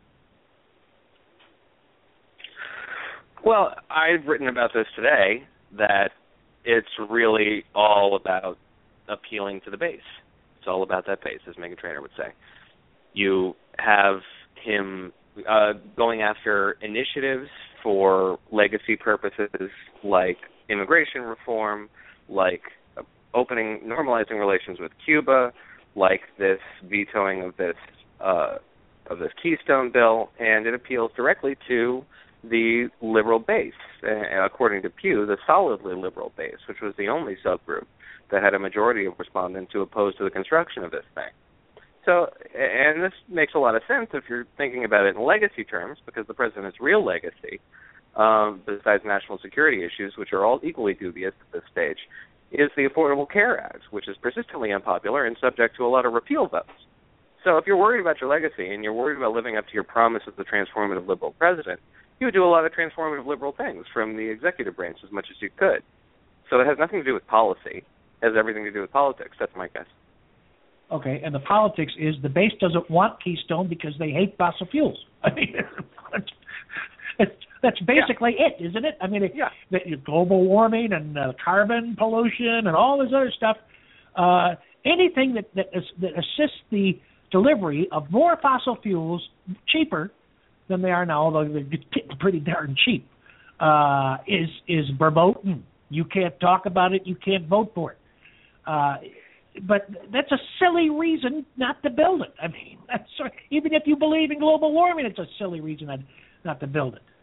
Well, I've written about this today, that it's really all about appealing to the base. It's all about that base, as Meghan Trainor would say. You have him going after initiatives for legacy purposes like immigration reform, like normalizing relations with Cuba, like this vetoing of this Keystone bill, and it appeals directly to the liberal base, according to Pew, the solidly liberal base, which was the only subgroup that had a majority of respondents who opposed to the construction of this thing. So, and this makes a lot of sense if you're thinking about it in legacy terms, because the president's real legacy, besides national security issues, which are all equally dubious at this stage, is the Affordable Care Act, which is persistently unpopular and subject to a lot of repeal votes. So if you're worried about your legacy and you're worried about living up to your promise as the transformative liberal president, you would do a lot of transformative liberal things from the executive branch as much as you could. So it has nothing to do with policy. It has everything to do with politics. That's my guess. Okay, and the politics is the base doesn't want Keystone because they hate fossil fuels. I mean, that's basically it, isn't it? I mean, global warming and carbon pollution and all this other stuff, anything that assists the delivery of more fossil fuels cheaper than they are now, although they're getting pretty darn cheap, is verboten. You can't talk about it. You can't vote for it. But that's a silly reason not to build it. I mean, even if you believe in global warming, it's a silly reason not to build it.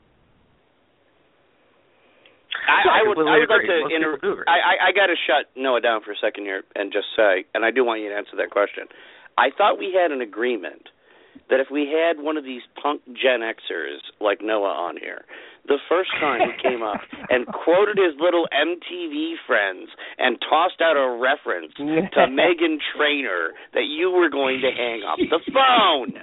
I would like to I got to shut Noah down for a second here and just say, and I do want you to answer that question. I thought we had an agreement that if we had one of these punk Gen Xers like Noah on here, the first time he came up and quoted his little MTV friends and tossed out a reference to Meghan Trainor, that you were going to hang up the phone.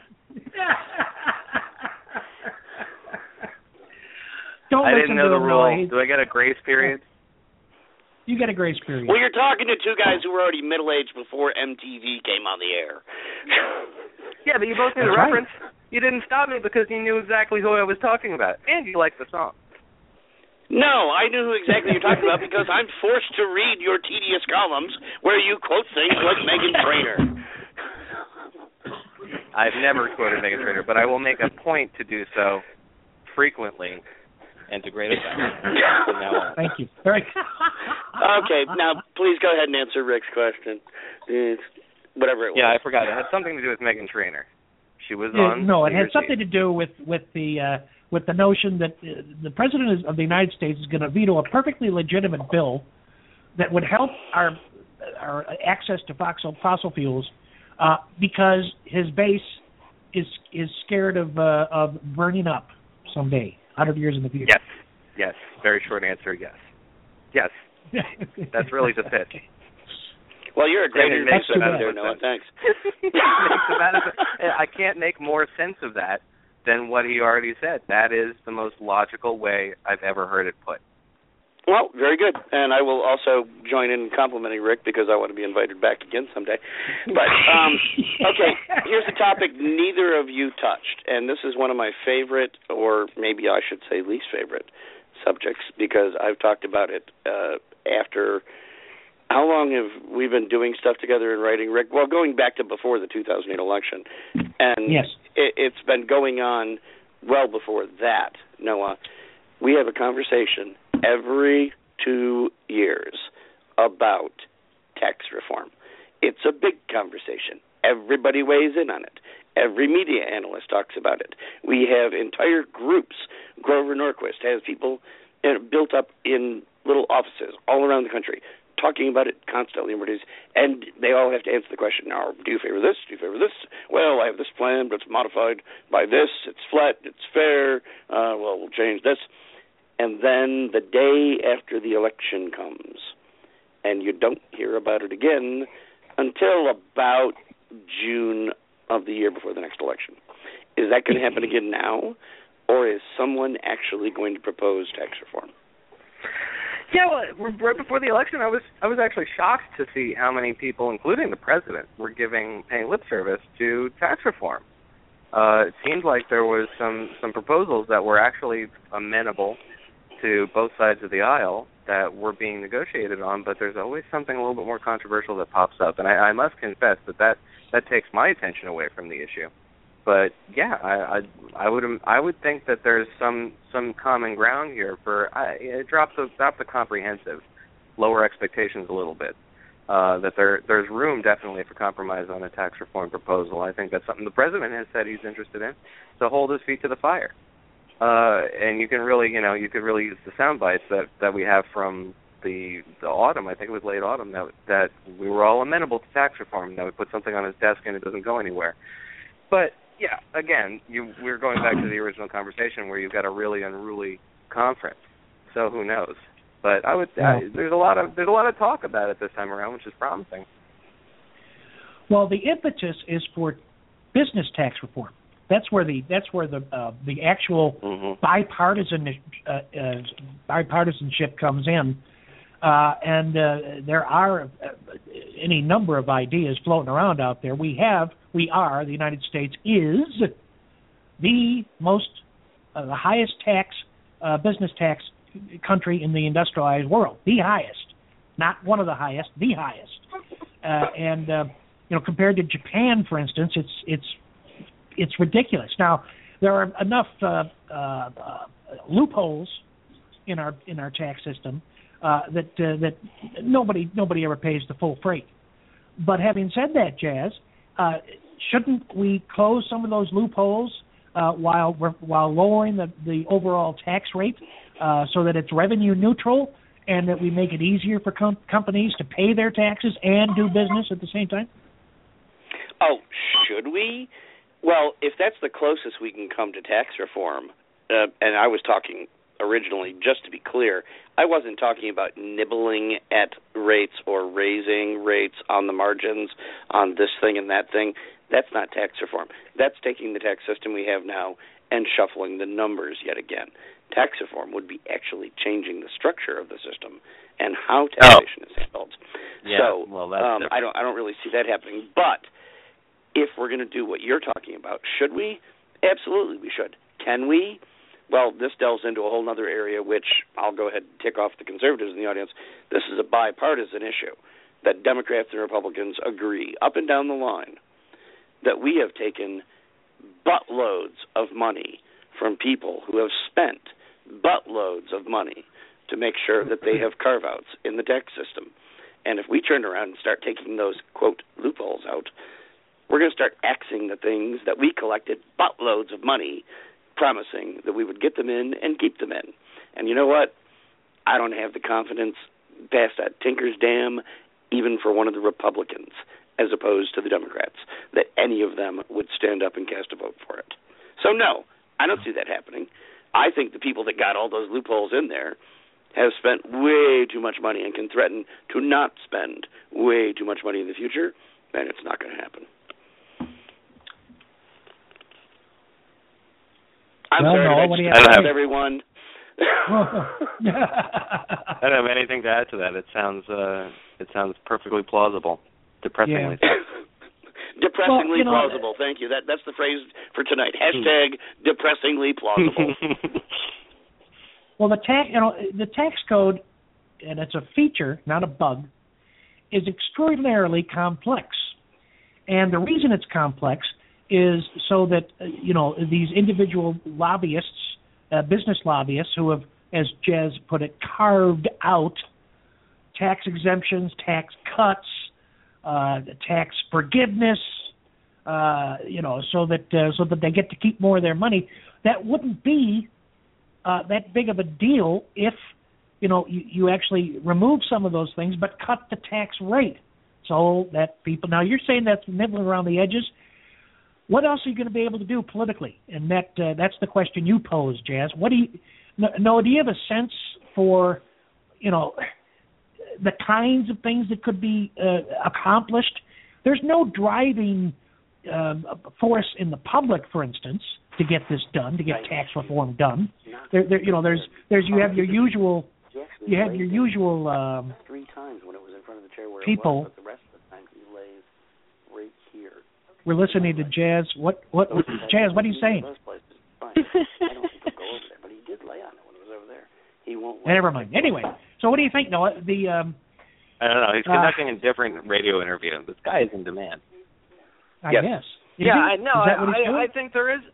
I didn't know the rule. Do I get a grace period? You get a grace period. Well, you're talking to two guys who were already middle-aged before MTV came on the air. Yeah, but you both knew the reference. You didn't stop me because you knew exactly who I was talking about, and you liked the song. No, I knew who exactly you're talking about because I'm forced to read your tedious columns where you quote things like Meghan Trainor. I've never quoted Meghan Trainor, but I will make a point to do so frequently and to great effect from now on. Thank you. Very Okay, now please go ahead and answer Rick's question. Whatever it was. Yeah, I forgot. It had something to do with Meghan Trainor. She was on. No, it had something to do with the notion that the President of the United States is going to veto a perfectly legitimate bill that would help our access to fossil fuels because his base is scared of burning up someday, 100 years in the future. Yes. Very short answer. Yes. That's really the pitch. Well, you're a great interviewer, Noah. Thanks. I can't make more sense of that than what he already said. That is the most logical way I've ever heard it put. Well, very good. And I will also join in complimenting Rick because I want to be invited back again someday. But, okay, here's a topic neither of you touched. And this is one of my favorite, or maybe I should say least favorite, subjects because I've talked about it after. How long have we been doing stuff together and writing, Rick? Well, going back to before the 2008 election. And yes. It's been going on well before that, Noah. We have a conversation every 2 years about tax reform. It's a big conversation. Everybody weighs in on it. Every media analyst talks about it. We have entire groups. Grover Norquist has people built up in little offices all around the country talking about it constantly, and they all have to answer the question, now, do you favor this? Do you favor this? Well, I have this plan, but it's modified by this. It's flat. It's fair. Well, we'll change this. And then the day after the election comes, and you don't hear about it again until about June of the year before the next election. Is that going to happen again now, or is someone actually going to propose tax reform? Yeah, well, right before the election, I was actually shocked to see how many people, including the president, were paying lip service to tax reform. It seemed like there was some proposals that were actually amenable to both sides of the aisle that were being negotiated on, but there's always something a little bit more controversial that pops up, and I must confess that takes my attention away from the issue. But yeah, I would think that there's some common ground here for drop the comprehensive, lower expectations a little bit. That there's room definitely for compromise on a tax reform proposal. I think that's something the president has said he's interested in, to hold his feet to the fire. And you could really use the sound bites that we have from the autumn. I think it was late autumn that we were all amenable to tax reform. That we put something on his desk and it doesn't go anywhere. But yeah, again, we're going back to the original conversation where you've got a really unruly conference. So who knows? But there's a lot of talk about it this time around, which is promising. Well, the impetus is for business tax reform. That's where the actual bipartisanship comes in, and there are any number of ideas floating around out there. The United States is the highest tax business tax country in the industrialized world, the highest, not one of the highest, the highest, and compared to Japan, for instance, it's ridiculous. Now, there are enough loopholes in our tax system that nobody ever pays the full freight. But having said that, Jazz, shouldn't we close some of those loopholes while lowering the overall tax rate so that it's revenue neutral and that we make it easier for companies to pay their taxes and do business at the same time? Oh, should we? Well, if that's the closest we can come to tax reform, and I was talking originally, just to be clear, I wasn't talking about nibbling at rates or raising rates on the margins on this thing and that thing. That's not tax reform. That's taking the tax system we have now and shuffling the numbers yet again. Tax reform would be actually changing the structure of the system and how taxation is handled. Yeah, so well, that's I don't really see that happening. But if we're going to do what you're talking about, should we? Absolutely, we should. Can we? Well, this delves into a whole other area, which I'll go ahead and tick off the conservatives in the audience. This is a bipartisan issue that Democrats and Republicans agree up and down the line that we have taken buttloads of money from people who have spent buttloads of money to make sure that they have carve-outs in the tax system. And if we turn around and start taking those, quote, loopholes out, we're going to start axing the things that we collected buttloads of money, promising that we would get them in and keep them in. And you know what? I don't have the confidence past that Tinker's Dam, even for one of the Republicans, as opposed to the Democrats, that any of them would stand up and cast a vote for it. So no, I don't see that happening. I think the people that got all those loopholes in there have spent way too much money and can threaten to not spend way too much money in the future, and it's not going to happen. I'm sorry to disturb everyone. I don't have anything to add to that. It sounds perfectly plausible. Depressingly so. Depressingly plausible. Thank you. That's the phrase for tonight. Hashtag depressingly plausible. Well, the tax code, and it's a feature, not a bug, is extraordinarily complex. And the reason it's complex is so that, these individual lobbyists, business lobbyists who have, as Jez put it, carved out tax exemptions, tax cuts, tax forgiveness, so that they get to keep more of their money. That wouldn't be that big of a deal if you actually remove some of those things, but cut the tax rate so that people. Now you're saying that's nibbling around the edges. What else are you going to be able to do politically? And that's the question you pose, Jazz. What do you have a sense for the kinds of things that could be accomplished? There's no driving force in the public, for instance, to get this done, to get tax reform done. There's you have your usual 3 times when it was in front of the chair where people. It was, but the rest of the time he lays right here. We're listening to Jazz. What Jazz? What are you saying? I don't think he'll go over there, but he did lay on it when he was over there. He won't. Never mind. Anyway, so what do you think, Noah? I don't know. He's conducting a different radio interview. This guy is in demand. I guess. I know. I think there is.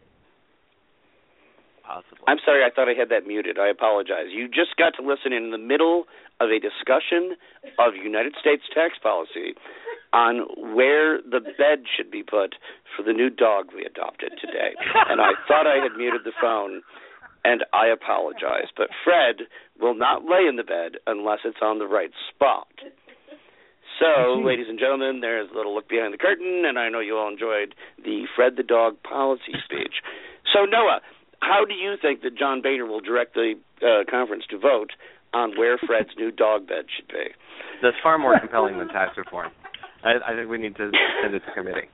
Possibly. I'm sorry, I thought I had that muted. I apologize. You just got to listen in the middle of a discussion of United States tax policy on where the bed should be put for the new dog we adopted today. And I thought I had muted the phone, and I apologize. But Fred will not lay in the bed unless it's on the right spot. So, ladies and gentlemen, there's a little look behind the curtain, and I know you all enjoyed the Fred the Dog policy speech. So, Noah, how do you think that John Boehner will direct the conference to vote on where Fred's new dog bed should be? That's far more compelling than tax reform. I think we need to send it to committee.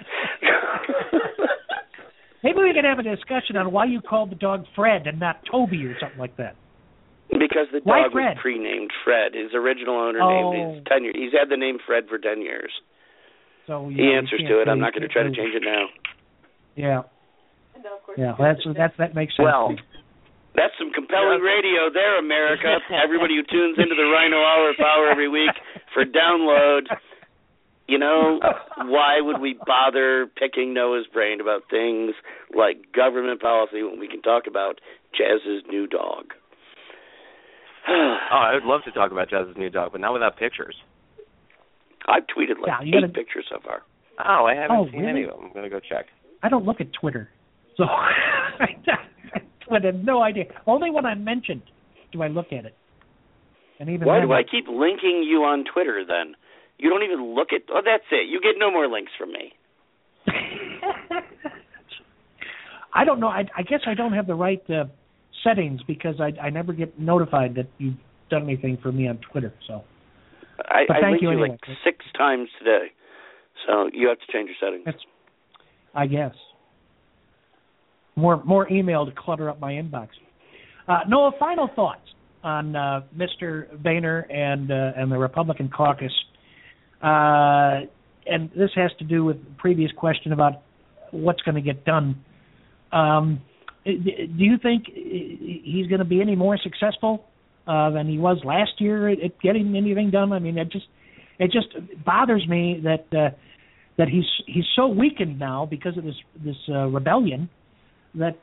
Maybe we could have a discussion on why you called the dog Fred and not Toby or something like that. Because the dog was pre-named Fred. His original owner named his 10 years. He's had the name Fred for 10 years. So he answers to it. I'm not going to try to change it now. Yeah. Yeah, that makes sense. Well, that's some compelling radio there, America. Everybody who tunes into the Rhino Hour Power every week for download, why would we bother picking Noah's brain about things like government policy when we can talk about Jazz's new dog? I would love to talk about Jazz's new dog, but not without pictures. I've tweeted 8 pictures so far. Oh, I haven't seen any of them. I'm going to go check. I don't look at Twitter. So I have no idea. Only when I'm mentioned do I look at it. And even why do I keep linking you on Twitter then? You don't even look at... Oh, that's it. You get no more links from me. I don't know. I guess I don't have the right settings because I never get notified that you've done anything for me on Twitter. So I linked you anyway. 6 times today. So you have to change your settings. I guess. More email to clutter up my inbox. Noah, final thoughts on Mr. Boehner and the Republican caucus. And this has to do with the previous question about what's going to get done. Do you think he's going to be any more successful than he was last year at getting anything done? I mean, it just bothers me that he's so weakened now because of this rebellion that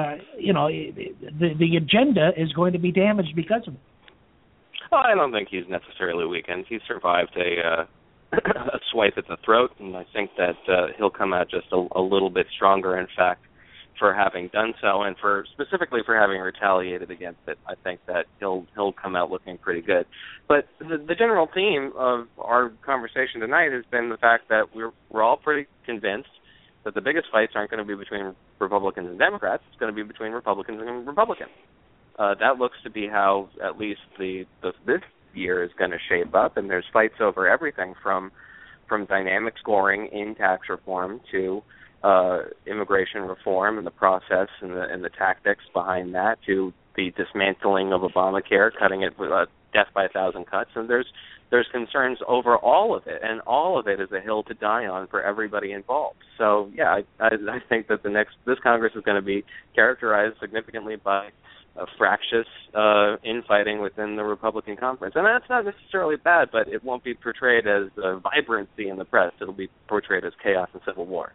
the agenda is going to be damaged because of it. Well, I don't think he's necessarily weakened. He survived a swipe at the throat, and I think that he'll come out just a little bit stronger, in fact, for having done so, and specifically for having retaliated against it. I think that he'll come out looking pretty good. But the general theme of our conversation tonight has been the fact that we're all pretty convinced that the biggest fights aren't going to be between Republicans and Democrats. It's going to be between Republicans and Republicans. That looks to be how at least this year is going to shape up, and there's fights over everything from dynamic scoring in tax reform to immigration reform and the process and the tactics behind that, to the dismantling of Obamacare, cutting it with death by 1,000 cuts, and there's concerns over all of it, and all of it is a hill to die on for everybody involved. So yeah, I think that this Congress is going to be characterized significantly by fractious infighting within the Republican conference, and that's not necessarily bad, but it won't be portrayed as vibrancy in the press. It'll be portrayed as chaos and civil war.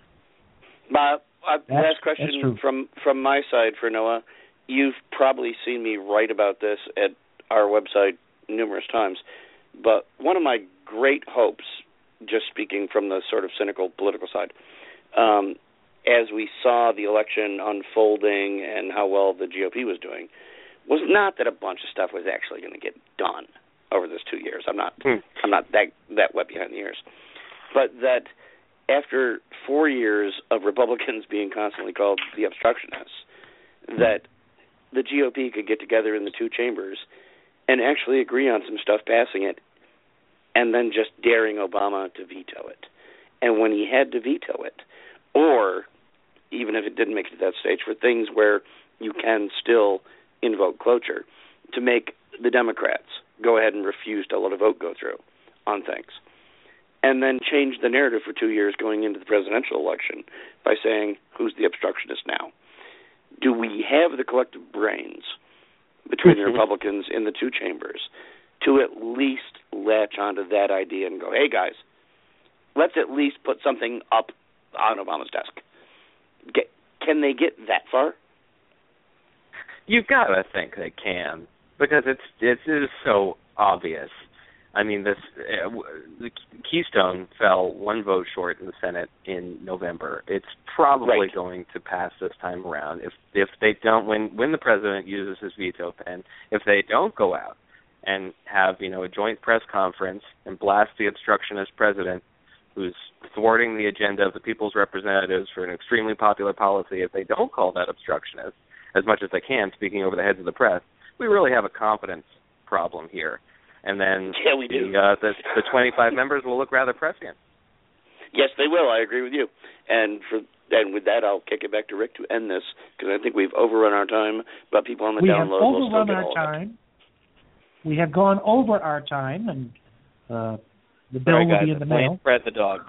Last question from my side for Noah. You've probably seen me write about this at our website numerous times, but one of my great hopes, just speaking from the sort of cynical political side, as we saw the election unfolding and how well the GOP was doing, was not that a bunch of stuff was actually going to get done over this 2 years. I'm not that wet behind the ears, but that after 4 years of Republicans being constantly called the obstructionists, that the GOP could get together in the two chambers and actually agree on some stuff, passing it, and then just daring Obama to veto it. And when he had to veto it, or even if it didn't make it to that stage, for things where you can still invoke cloture, to make the Democrats go ahead and refuse to let a vote go through on things. And then change the narrative for 2 years going into the presidential election by saying, who's the obstructionist now? Do we have the collective brains between the Republicans in the two chambers to at least latch onto that idea and go, hey, guys, let's at least put something up on Obama's desk? Can they get that far? You've got to think they can, because it is so obvious. I mean, the Keystone fell one vote short in the Senate in November. It's probably going to pass this time around. If they don't, when the president uses his veto pen, if they don't go out and have a joint press conference and blast the obstructionist president who's thwarting the agenda of the people's representatives for an extremely popular policy, if they don't call that obstructionist as much as they can, speaking over the heads of the press, we really have a confidence problem here. And then we do. The 25 members will look rather prescient. Yes, they will. I agree with you. And with that, I'll kick it back to Rick to end this, because I think we've overrun our time, but people on the download will still get all of it. We have gone over our time, and the bill will be in the mail. Spread the dog.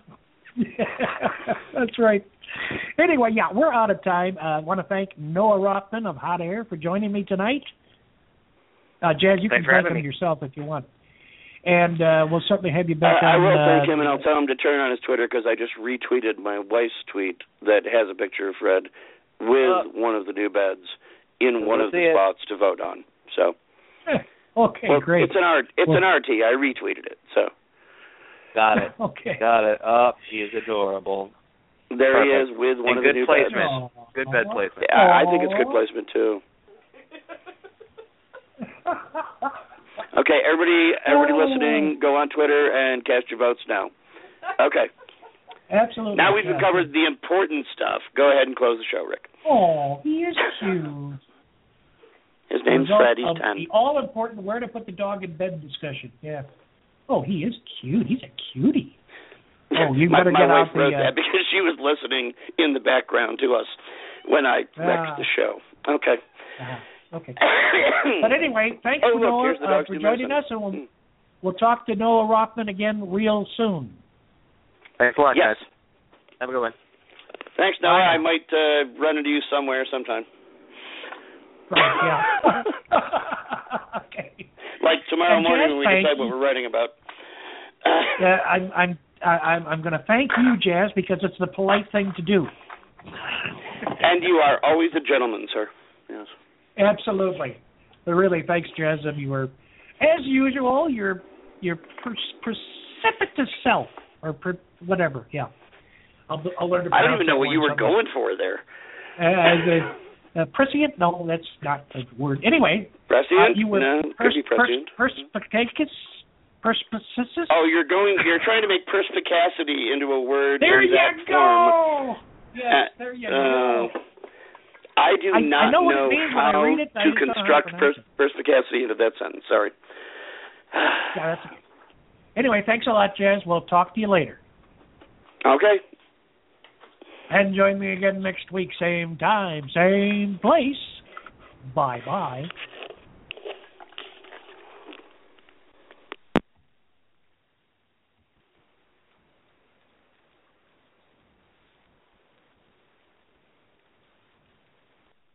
That's right. Anyway, we're out of time. I want to thank Noah Rothman of Hot Air for joining me tonight. Jazz, you can thank him yourself if you want. And we'll certainly have you back on. I will thank him, and I'll tell him to turn on his Twitter, because I just retweeted my wife's tweet that has a picture of Fred with one of the new beds in one of the spots to vote on. So, great. It's an RT. I retweeted it. So, got it. Okay, got it. Oh, he is adorable. There Perfect. He is with one of the new beds. Good bed placement. Yeah, I think it's good placement too. Okay, everybody listening, go on Twitter and cast your votes now. Okay. Absolutely. Now we've covered the important stuff. Go ahead and close the show, Rick. Oh, he is cute. His name's Fred. He's 10. The all-important where to put the dog in bed discussion. Yeah. Oh, he is cute. He's a cutie. Oh, you better get out the... My wife wrote that because she was listening in the background to us when I wrecked the show. Okay. Okay. But anyway, thanks for Noah for joining us, and we'll talk to Noah Rothman again real soon. Thanks a lot, guys. Have a good one. Thanks, Noah. I might run into you somewhere sometime. Right, yeah. Okay. Like tomorrow morning when we decide what we're writing about. I'm going to thank you, Jazz, because it's the polite thing to do. And you are always a gentleman, sir. Yes. Absolutely. But really, thanks, Jez. You were, as usual, your precipitous self, or whatever. Yeah. I'll learn to. I don't even know what you were going for there. Prescient? No, that's not the word. Anyway. Prescient? You were no, could be prescient. Perspicacous? Perspicacous? Oh, you're trying to make perspicacity into a word. There in you that go! Form. Yes, there you go. I do not know know how to construct perspicacity into that sentence. Sorry. Yeah, that's okay. Anyway, thanks a lot, Jez. We'll talk to you later. Okay. And join me again next week, same time, same place. Bye-bye.